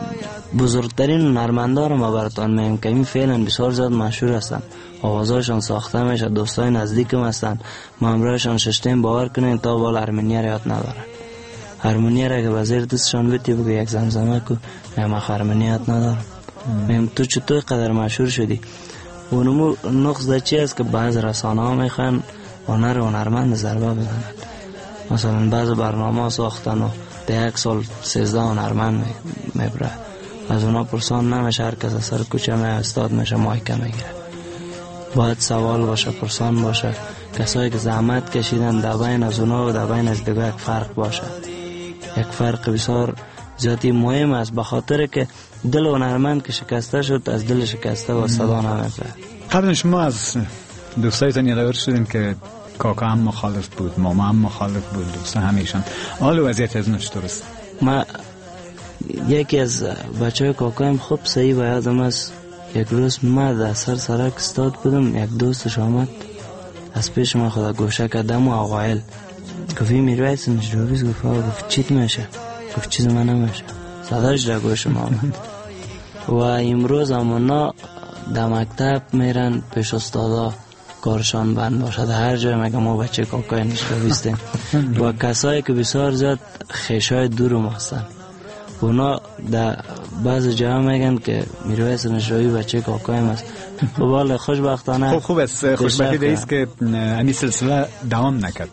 بزرگترین هنرمندا رو ما براتون میگم که این فعلا بسیار زیاد مشهور هستن آوازاشون ساخته میشه دوستای نزدیکم هستن ما همراهشان ششتیم باور کنین تا بال هرمونیه را یاد ندارن هرمونیه را که وزیر دوستشان بیتی بگه یک زمزمه کو ما هرمونیه یاد ندارم میگم تو چطور قدر مشهور شدی اونمو نقص در چی است که بعض رسانه ها میخوان هنرمند ضربه بزنن مثلا بعض برنامه ساختن و ده 1 سال 13 هنرمند میبره از اونا پرسان نمیشه هر کس از سر کوچه می استاد میشه مایکه میگیره باید سوال باشه پرسان باشه کسایی که زحمت کشیدن در بین از اونا و در بین از دیگه یک فرق باشه یک فرق بسیار زیادی مهم است به خاطر که دل هنرمند که شکسته شد از دل شکسته و صدا نمیبره. قبل شما از دوستایتان یادآور شدین که کاکا هم مخالف بود ماما هم مخالف بود دوستا همیشان حال وضعیت از چطور است؟ ما یکی از بچه کاکایم خوب صحیح و یادم است یک روز ما در سرک استاد بودم یک دوستش آمد از پیش من خدا گوشه کردم و آقایل گفتی میرویس نجرویز گفت چیت میشه گفت چیز من نمیشه صداش در گوش ما آمد و امروز امونا در مکتب میرن پیش استادا کارشان بند باشد هر جای مگه ما بچه کاکای نجرویستیم و کسایی که بسیار زیاد خیشای دورم هستن اونا در بعض جاها میگن که میرویس نجروی بچه کاکایم است و بالا خوشبختانه خوب است خوشبختی دیست که امی سلسله دوام نکد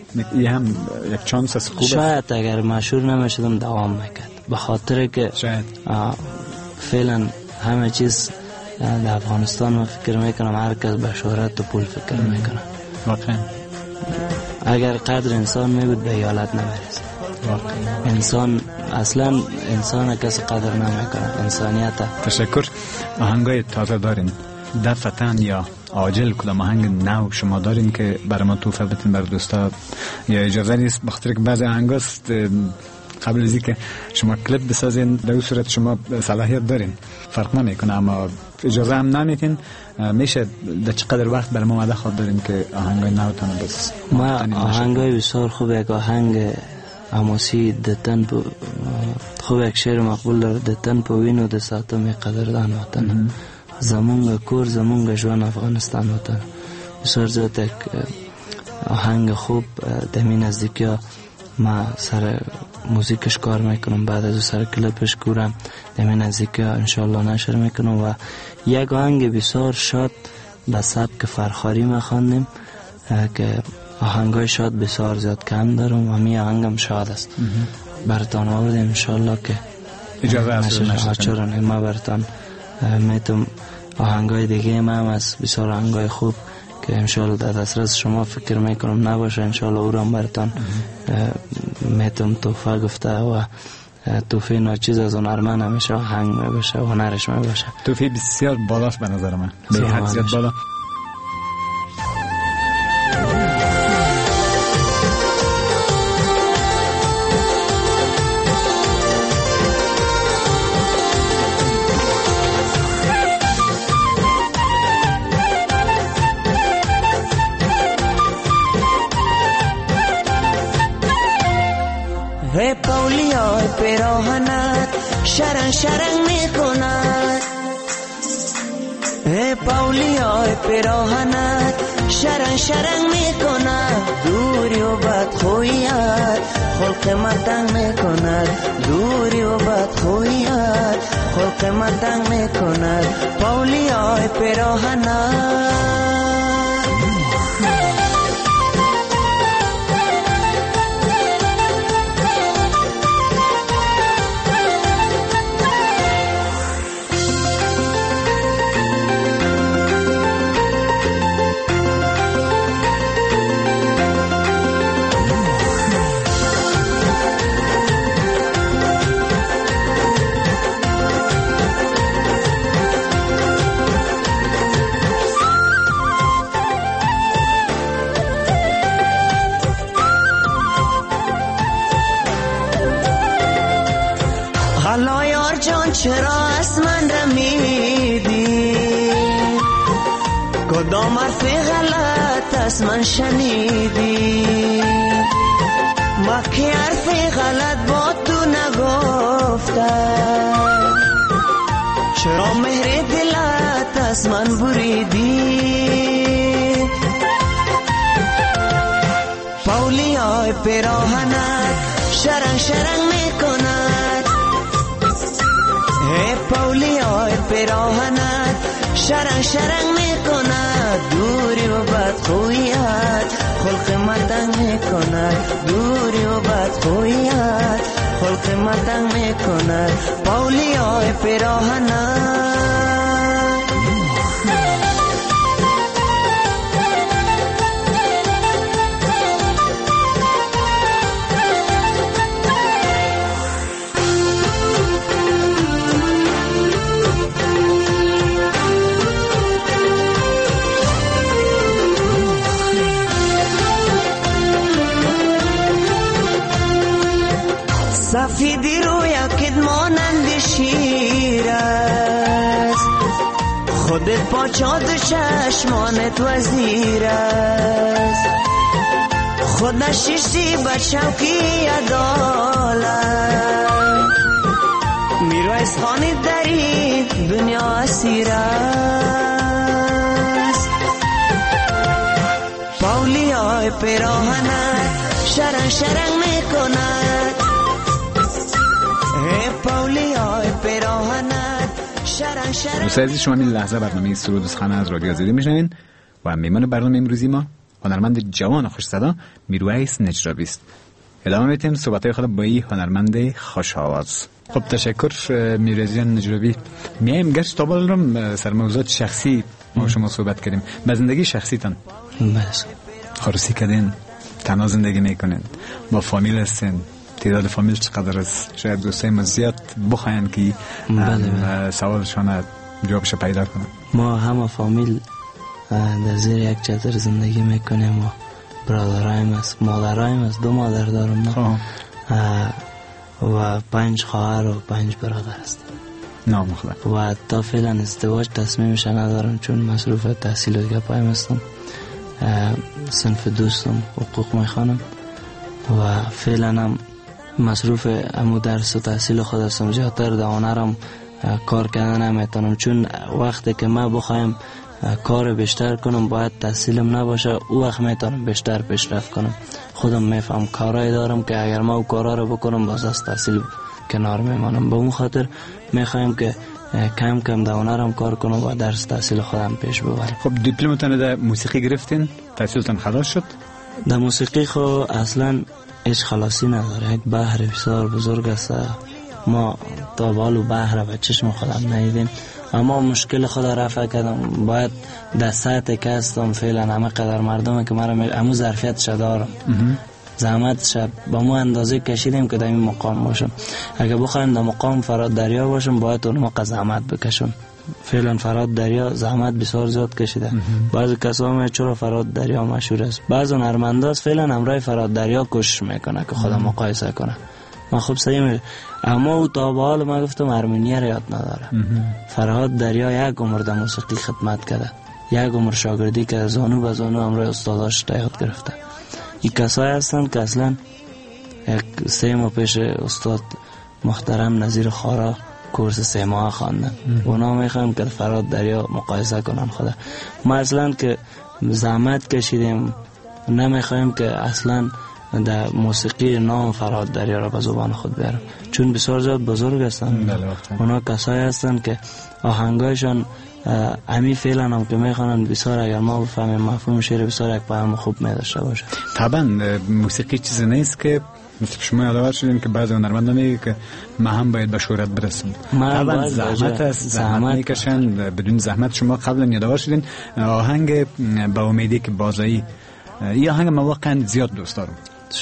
یه هم یک چانس از خوبه. شاید اگر مشهور نمیشدم دوام میکرد، به خاطر که شاید فعلا همه چیز در افغانستان ما فکر میکنم هر کس به شهرت و پول فکر میکنه. واقعا اگر قدر انسان میبود به ایالت نمیرسه. انسان اصلا انسان کسی قدر نمیکنه، انسانیت. تشکر. آهنگای تازه دارین دفتن یا عاجل کدام آهنگ نو شما دارین که برای ما توفیق بتین بر دوستا؟ یا اجازه نیست بخاطر که بعضی آهنگاست قبل از اینکه شما کلیپ بسازین در اون صورت شما صلاحیت دارین، فرق نمیکنه، اما اجازه هم نمیتین. میشه در چقدر وقت برای ما ماده خواب دارین که آهنگای نوتان بس؟ ما آهنگای بسیار خوب، یک آهنگ اماسی دتن خوب، یک شعر مقبول داره، دتن پوینو د ساتم قدردان وطن، زمونگا کور زمونگا جوان افغانستان وطن. بسیار زیاد یک آهنگ خوب. دمی نزدیکی ها ما سر موزیکش کار میکنم، بعد از سر کلیپش کورم دمی نزدیکی ها انشالله نشر میکنم. و یک آهنگ بسیار شاد به سبک فرخاری میخواندیم که آهنگای شاد بسیار زیاد کم دارم و می آهنگم شاد است. براتان آوردیم انشالله که اجازه است ما براتان میتونم آهنگای دیگه ما هم از بسیار آهنگای خوب که انشالله در دسترس شما فکر میکنم نباشه، انشالله او را براتان میتونم توفیق گفته و توفیق ناچیز از هنرمند همیشه آهنگ میباشه و هنرش میباشه. توفیق بسیار بالاست به نظر من، به حد زیاد بالا. پاولیای پیراهنت شرنگ شرنگ میکند، پاولیای پیراهنت شرنگ شرنگ میکند، دوری و بدخوییت خلق متنگ میکند، دوری و بدخوییت خلق متنگ میکند. پاولیای پیراهنت چرا از من رمیدی؟ کدام حرف غلط از من شنیدی؟ ما که حرف غلط با تو نگفتم، چرا مهر دلت از من بریدی؟ پاولیای پیراهنت شرنگ شرنگ میکند، پاولیای پیراهنت شرنگ شرنگ میکند، دوری و بدخوییت خلق متنگ میکند، دوری و بدخوییت خلق متنگ میکند. پاولیای پیراهنت سفیدی روی اکید مانند شیر است، خودت پاچاد چشمانت وزیر است، خود نشیشتی بچوکی عدالت، میرویس خانی داری دنیا اسیر است. پاولیای پیراهنت شرنگ شرنگ میکند، پاولیای پیراهنت شرنگ شرنگ. دوستان عزیز، شما این لحظه برنامه سرود و سخن از رادیو آزادی میشنوین و میهمان برنامه امروزی ما هنرمند جوان خوش صدا میرویس نجرابی است. ادامه میتیم صحبت‌های خود با این هنرمند خوش آواز. خب تشکر میرویزیان نجرابی. میایم گشت تا بالرم سر موضوعات شخصی ما شما صحبت کردیم. با زندگی شخصیتان بس خارسی کردین، تنها زندگی میکنین، با فامیل هستین، تعداد فامیل چقدر است؟ شاید دوستای ما زیاد بخواین که سوالشان جوابش پیدا کنن. ما همه فامیل در زیر یک چتر زندگی میکنیم و برادرایم است، مادرایم است، 2 مادر دارم و 5 خواهر و 5 برادر است. نام خدا. و تا فعلا ازدواج تصمیمش ندارم چون مصروف تحصیل و دیگه پایم هستم. صنف دوستم حقوق میخوانم و فعلا هم مصروف امو درس و تحصیل خود هستم. زیادتر دوانرم کار کردن نمیتونم چون وقتی که من بخوایم کار بیشتر کنم باید تحصیلم نباشه، او وقت میتونم بیشتر پیشرفت کنم. خودم میفهم کارهای دارم که اگر ما او کارها رو بکنم باز از تحصیل کنار میمانم. به اون خاطر میخوایم که کم کم دوانرم کار کنم و درس تحصیل خودم پیش ببرم. خب دیپلمتون در موسیقی گرفتین؟ تحصیلتان خلاص شد؟ در موسیقی خو اصلا هیچ خلاصی نداره، یک بحر بسیار بزرگ است. ما تا بالو بحر و چشم خودم ندیدیم، اما مشکل خود رفع کردم. باید در سطح که هستم فعلا همه قدر مردمه که مرا همو ظرفیتش دارم، زحمتش با مو اندازه کشیدیم که در این مقام باشم. اگه بخوایم در مقام فراد دریا باشم باید اون موقع زحمت بکشم. فعلا فراد دریا زحمت بسیار زیاد کشیده. بعضی کسا میگن چرا فراد دریا مشهور است، بعضی هنرمنداست فعلا همراه فراد دریا کوشش میکنه که خودم مقایسه کنه. من خوب صحیح اما او تا به حال ما گفتم ارمنیه را یاد نداره. فرهاد دریا یک عمر در موسیقی خدمت کرده، یک عمر شاگردی که زانو به زانو همراه استاداش یاد گرفته. این کسایی هستن که اصلا 3 ماه پیش استاد محترم نظیر خارا کورس 3 ماه خواندن. اونا میخوام که فرهاد دریا مقایسه کنن خدا. ما اصلا که زحمت کشیدیم نمیخوایم که اصلا در موسیقی نام فرهاد دریا را به زبان خود بیارم چون بسیار زیاد بزرگ هستن. اونا کسایی هستن که آهنگایشان امی فعلا هم که میخوانن بسیار اگر ما بفهمیم مفهوم شعر بسیار یک پیام خوب میداشته باشه. طبعا موسیقی چیزی نیست که مثل شما یادآور شدین که بعضی هنرمندان میگن که ما هم باید به شهرت برسیم. طبعا زحمت است، زحمت میکشن. بدون زحمت شما قبلا یادآور شدین آهنگ با امیدی که بازایی، این آهنگ من واقعا زیاد دوست دارم.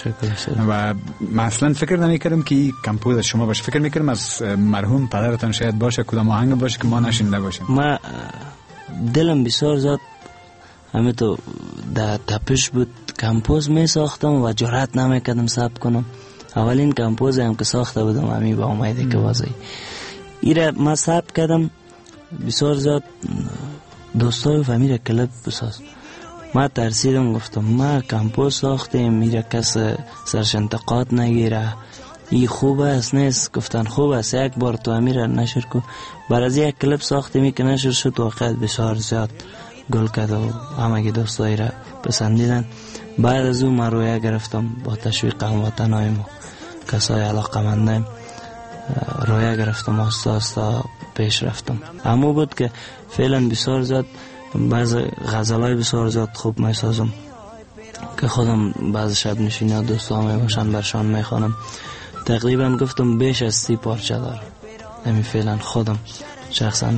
و من اصلا فکر نمی‌کردم که این کمپوز شما باشه. فکر می‌کردم از مرحوم پدرتان شاید باشه، کدام آهنگ باشه که ما نشنیده باشیم. ما دلم بسیار زیاد همه تو در تپش بود. کمپوز می ساختم و جرأت نمی‌کردم ثبت کنم. اولین کمپوز هم که ساخته بودم همین با امیدی که بازی ایره ما ثبت کردم. بسیار زیاد دوستای فهمید کلیپ بساز. ما ترسیدم گفتم ما کمپوز ساختیم میره کس سرش انتقاد نگیره، این خوب است نیست. گفتن خوب است، یک بار تو امیره نشر کو. بعد از یک کلیپ ساختیم که نشر شد واقعا بسیار زیاد گل کرد و همگی دوستایی را پسندیدن. بعد از اون من رویه گرفتم با تشویق هموطنایم و کسای علاقمندایم رویه گرفتم، آستا آستا پیش رفتم. اما بود که فعلا بسیار زیاد بعضی غزلای بسیار زیاد خوب میسازم که خودم بعضی شب نشینی ها دوستا میباشن برشان میخوانم. تقریبا گفتم بیش از 30 پارچه دارم. همین فعلا خودم شخصا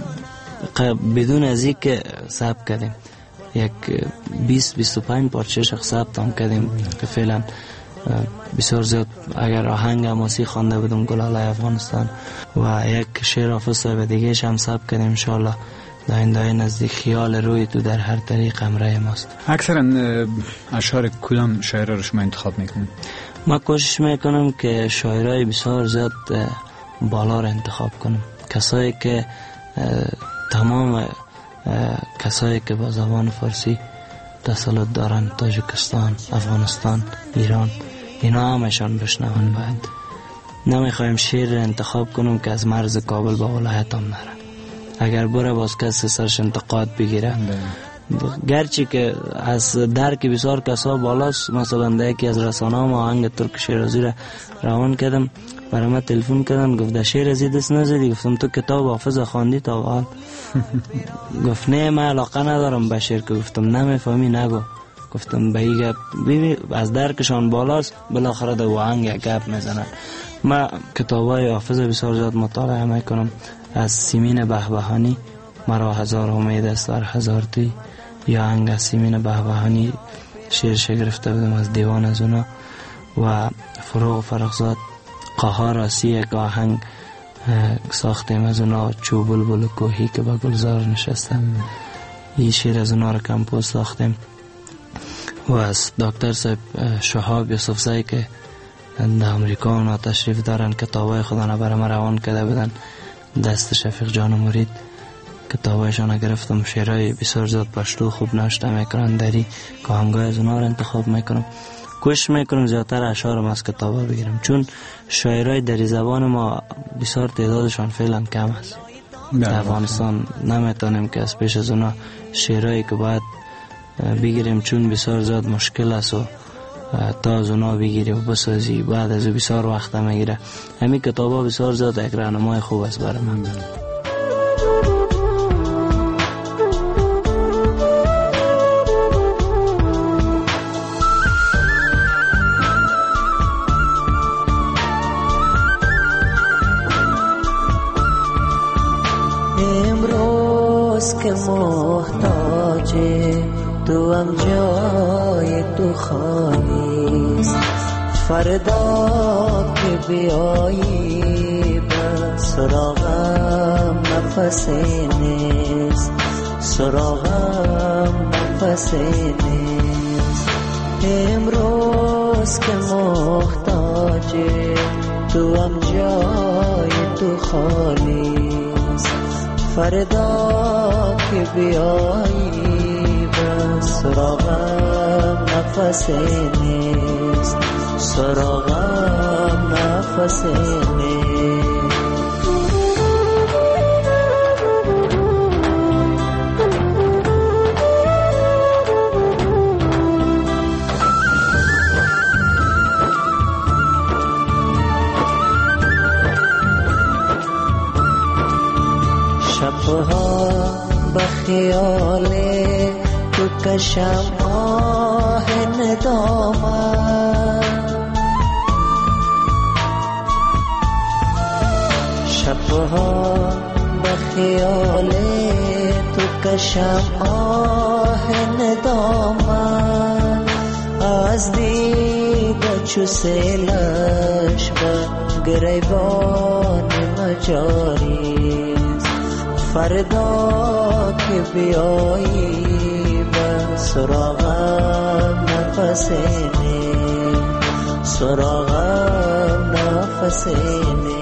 بدون از این که ثبت کردیم یک 20-25 پارچه شخص ثبت هم کردیم که فعلا بسیار زیاد. اگر آهنگ حماسی خوانده بودم گلالای افغانستان و یک شعر حافظ صاحب دیگه هم ثبت کردیم. انشالله در آینده نزدیک خیال روی تو در هر طریق امره ماست. اکثرا اشعار کدام شاعرها رو شما انتخاب میکنید؟ ما کوشش میکنم که شاعرای بسیار زیاد بالا رو انتخاب کنم. کسایی که تمام کسایی که با زبان فارسی تسلط دارن، تاجیکستان، افغانستان، ایران، اینا همشان بشنون. باید نمیخوایم شعر انتخاب کنم که از مرز کابل با ولایت هم نره. اگر بره باز کسی سرش انتقاد بگیره، گرچه که از درک بسیار کسا بالاست. مثلا در یکی از رسانه هم آهنگ ترک شیرازی را روان کردم، برای من تلفن کردن گفت در شعر ازی دست نزدی؟ گفتم تو کتاب حافظ خواندی تا حال؟ گفت نه من علاقه ندارم به شعر. که گفتم نمیفهمی نگو، گفتم به این گپ ببین از درکشان بالاست، بالاخره در آهنگ یک گپ میزنن. من کتابای حافظ بسیار زیاد مطالعه میکنم. از سیمین بهبهانی مرا هزار امید است در هزارتی، یا آهنگ از سیمین بهبهانی شعرش گرفته بودم از دیوان از اونا، و فروغ فرخزاد قهار راسی یک آهنگ ساختیم از اونا، چوب بلبل کوهی که با گلزار نشستم، این شعر از اونا رو کمپوز ساختیم. و از دکتر صاحب شهاب یوسفزئی که در امریکا اونا تشریف دارن، کتابای خودانا برای ما روان کرده بودن دست شفیق جان مرید، کتابایشان گرفتم. شعرهای بسیار زیاد پشتو خوب نوشته میکنن، دری که آهنگای از اونا رو انتخاب میکنم. کوشش میکنم زیادتر اشعارم از کتابا بگیرم، چون شاعرای دری زبان ما بسیار تعدادشان فعلا کم است. در افغانستان نمیتونیم که از پیش از اونا شعرهایی که باید بگیریم، چون بسیار زیاد مشکل است و تا از اونا بگیری و بسازی بعد از بسیار وقت میگیره. همین کتابا بسیار زیاد یک راهنمای خوب است برای من. امروز که محتاج تو هم جای تو خالیست، فردا که بیایی به سراغم نفس نیست، سراغم نفس نیست. امروز که محتاج تو هم جای تو خالیست، فردا که بیایی به سراغم نفس نیست، سراغم نفس نیست. شبها بخیال تو کشم آه ندامت، شبها بخیال تو کشم آه ندامت، از دیده چو سیلش به گریبان مجاری، فردا که بیایی به سراغم نفس نیست، سراغم نفس نیست.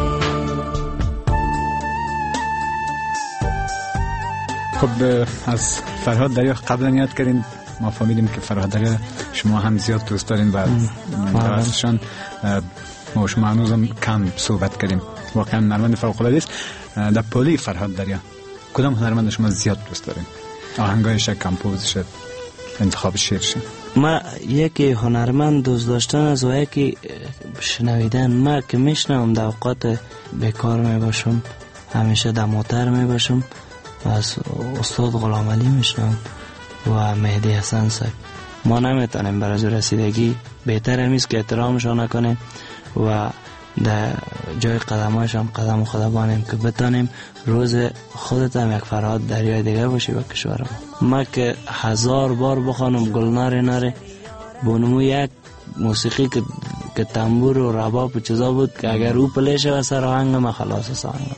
خب از فرهاد دریا قبلا یاد کردین، ما فهمیدیم که فرهاد دریا شما هم زیاد دوست دارین و درستشان ما شما هنوزم کم صحبت کردیم. واقعا هنرمند فوق‌العاده است. در پولی فرهاد دریا کدام هنرمند شما زیاد دوست دارین؟ آهنگایش، کمپوزش، انتخاب شعرش؟ ما یکی هنرمند دوست داشتن از و یکی شنویدن. ما که میشنم در اوقات بیکار میباشم، همیشه در موتر میباشم، از استاد غلام علی میشنم و مهدی حسن صاحب. ما نمیتونیم برای رسیدگی بهتر همیست که احترامشان نکنیم و در جای قدمایشان قدم خدا بانیم که بتانیم روز خودت هم یک فرهاد دریای دیگه باشی به کشورم. ما که 1000 بار بخوانم گلنار ناره بونمو یک موسیقی که تنبور و رباب و چیزا بود که اگر او پلیشه و سر آهنگ ما خلاص سانگم.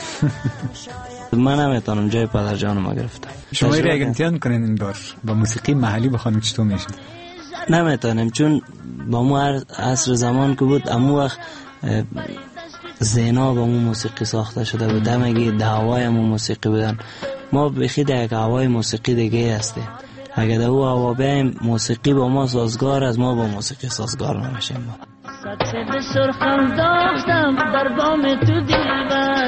من نمیتونم جای پدر جانم گرفتم. شما را اگر امتحان کنین این بار با موسیقی محلی بخوانیم چطور میشه؟ نمیتونم، چون با مو عصر زمان که بود امو وقت زینا با مو موسیقی ساخته شده بود، همگی دعوای مو موسیقی بودن. ما بخی در یک هوای موسیقی دیگه هستیم. اگر در او هوا بیاییم موسیقی با ما سازگار از ما با موسیقی سازگار نمیشیم. سد سرخم داشتم در بام تو دلبر،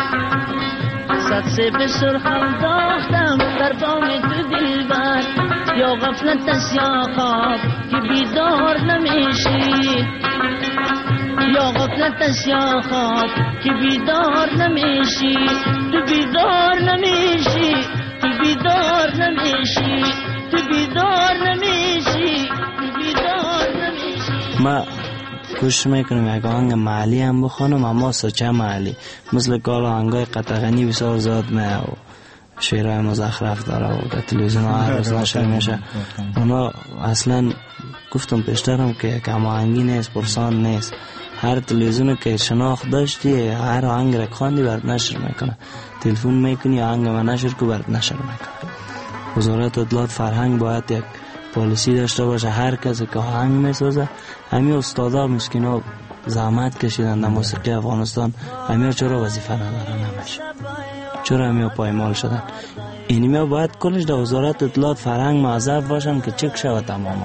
سد سرخم داشتم در بام تو دلبر، یا غفلت است یا خواب که بیدار نمیشی، یا غفلت است یا خواب که بیدار نمیشی، تو بیدار نمیشی، تو بیدار نمیشی، تو بیدار نمیشی. ما کوشش میکنم یک آهنگ محلی هم بخوانم، اما سچه محلی، مثل که آهنگای قطغنی بسیار زیاد و شعرهای مزخرف داره و در تلویزیون هر روز نشر میشه. اونا اصلا گفتم پیشترم که یک آهنگی نیست، پرسان نیست. هر تلویزیون که شناخت داشتی هر آهنگ را خواندی برات نشر میکنه، تلفن میکنی آهنگ ما نشر کو برات نشر میکنه. وزارت اطلاعات فرهنگ باید یک پالیسی داشته باشه، هر کسی که آهنگ میسازه، همین استادا مسکینا زحمت کشیدن در موسیقی افغانستان، همین چرا وظیفه ندارن نمیشه، چرا همین پایمال شدن؟ اینمی باید کلش در وزارت اطلاعات فرهنگ موظف باشن که چک شود تمام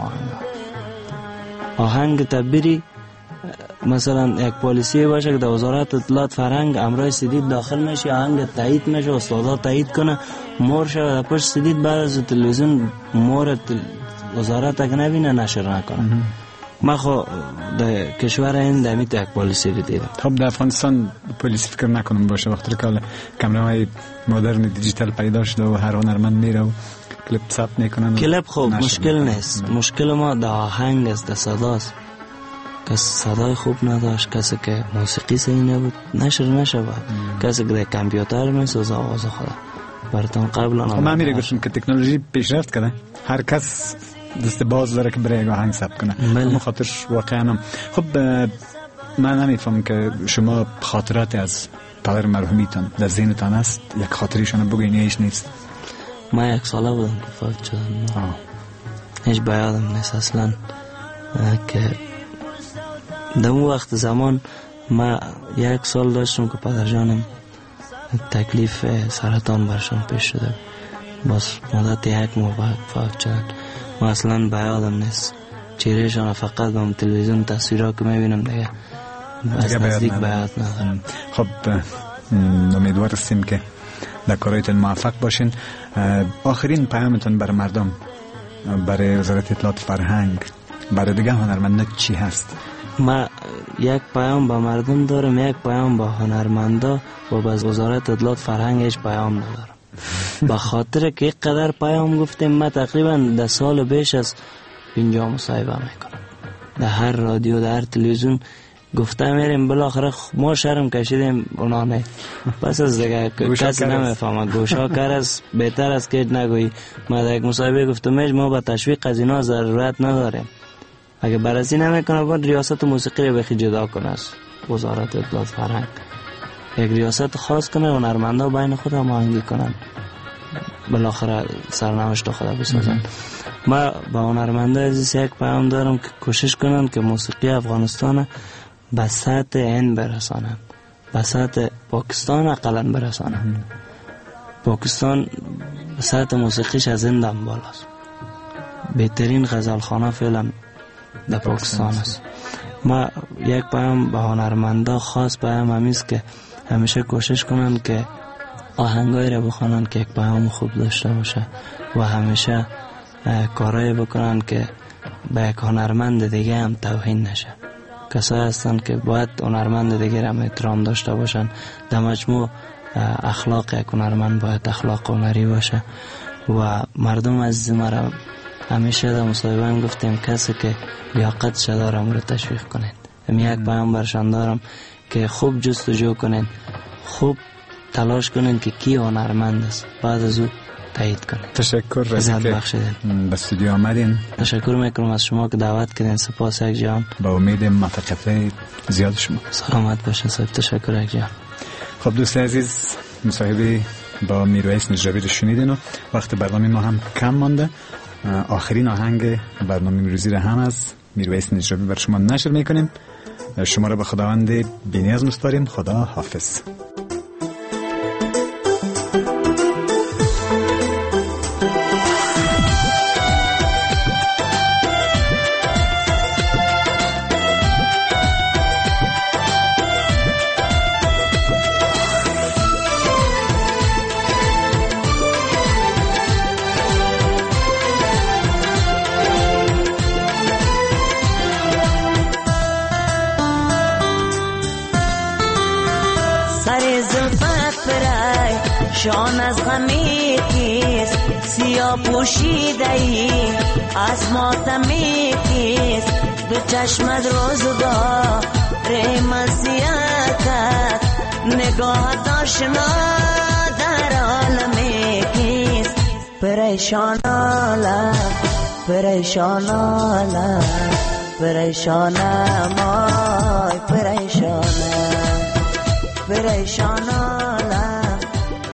آهنگ تبیری. مثلا یک پالیسی باشه که در وزارت اطلاعات فرهنگ امرای سدید داخل میشه، آهنگ تایید میشه، استادا تایید کنه، مور شود پشت سدید، بعد از تلویزیون مور وزارت اگه نبینه نشر نکنه. ما خو در کشور این دمیت یک پالیسی دیدم. خب در افغانستان پالیسی فکر نکنم باشه، وقتی که کامراهای مدرن دیجیتال پیدا شده و هر هنرمند میره و کلیپ ثبت میکنن. کلیپ خب مشکل نیست، مشکل ما در آهنگ است، در صداست. کسی صدای خوب نداشت، کسی که موسیقی صحیح نبود نشر نشود، کسی که در کامپیوتر میسازه آواز خدا براتون قبلا. من میره گفتم که تکنولوژی پیشرفت کرده، هر کس دست باز داره که برای آهنگ ثبت کنه. اون خاطرش واقعا خب من نمیفهم که شما خاطرات از پدر مرحومیتان در ذهنتان است، یک خاطریشون بگوین یا هیچ نیست؟ ما 1 ساله بودم که فوت شدم، هیچ بیادم نیست اصلا که در اون وقت زمان ما 1 سال داشتم که پدر جانم تکلیف سرطان برشان پیش شده، باز مدت 1 ماه بعد فوت شدن. ما اصلا بیادم نیست، چهرهشان فقط با تلویزیون تصویرها که میبینم دیگه از نزدیک بیاد ندارم. خب امیدوار هستیم که در کارایتون موفق باشین. آخرین پیامتون برای مردم، برای وزارت اطلاعات فرهنگ، برای دیگه هنرمندان چی هست؟ ما یک پیام با مردم دارم، یک پیام با هنرمندا و با وزارت اطلاعات فرهنگ هیچ پیام ندارم. به خاطر که یک قدر پیام گفتیم، ما تقریبا در سال بیش از 50 مصاحبه میکنم، در هر رادیو، در هر تلویزیون گفته میریم، بالاخره ما شرم کشیدیم اونا نه. پس از دیگه کسی نمیفهمه، گوشا کار است بهتر است که نگویی. ما در یک مصاحبه گفتم ما با تشویق از اینا ضرورت نداریم، اگه بررسی نمیکنه باید ریاست موسیقی رو بخی جدا کنه از وزارت اطلاعات فرهنگ، یک ریاست خاص کنه، هنرمندا بین خود هم آهنگی کنن، بالاخره سرنوشت خدا بسازن. ما با هنرمندا عزیز یک پیام دارم که کوشش کنن که موسیقی افغانستان به سطح این برسانن، به سطح پاکستان اقلا برسانن. پاکستان به سطح موسیقیش از این دم بالاست، بهترین غزلخانه فعلا در پاکستان است. ما یک پیام به هنرمندا خاص پیام همیست که همیشه کوشش کنن که آهنگایی را بخونن که یک پیام خوب داشته باشه و همیشه کارایی بکنن که به یک هنرمند دیگه هم توهین نشه. کسایی هستن که باید هنرمند دیگه هم احترام داشته باشن. در مجموع اخلاق یک هنرمند باید اخلاق هنری باشه و مردم عزیز ما را همیشه در مصاحبه هم گفتیم کسی که لیاقتش دارم رو تشویق کنید. یک پیام برشان دارم که خوب جستجو کنید، خوب تلاش کنید که کی هنرمند است، بعد از او تایید کنید. تشکر از اینکه به استودیو آمدین. تشکر میکنم از شما که دعوت کردین. سپاس یک جان. با امید موفقیت زیاد شما. سلامت باشین صاحب. تشکر یک جان. خب دوست عزیز، مصاحبه با میرویس نجابی رو شنیدین و وقت برنامه ما هم کم مانده. آخرین آهنگ برنامه امروزی را هم از میرویس نجابی بر شما نشر میکنیم. شما را به خداوند بی‌نیاز میسپاریم. خدا حافظ. شان از غمی کیست، سیاه پوشیده ای از ماتمی کیست، به چشمت روزگار مسیحت نگاه داشنا در عالم کیست پریشان آلا پریشانم پریشانم آی پریشانم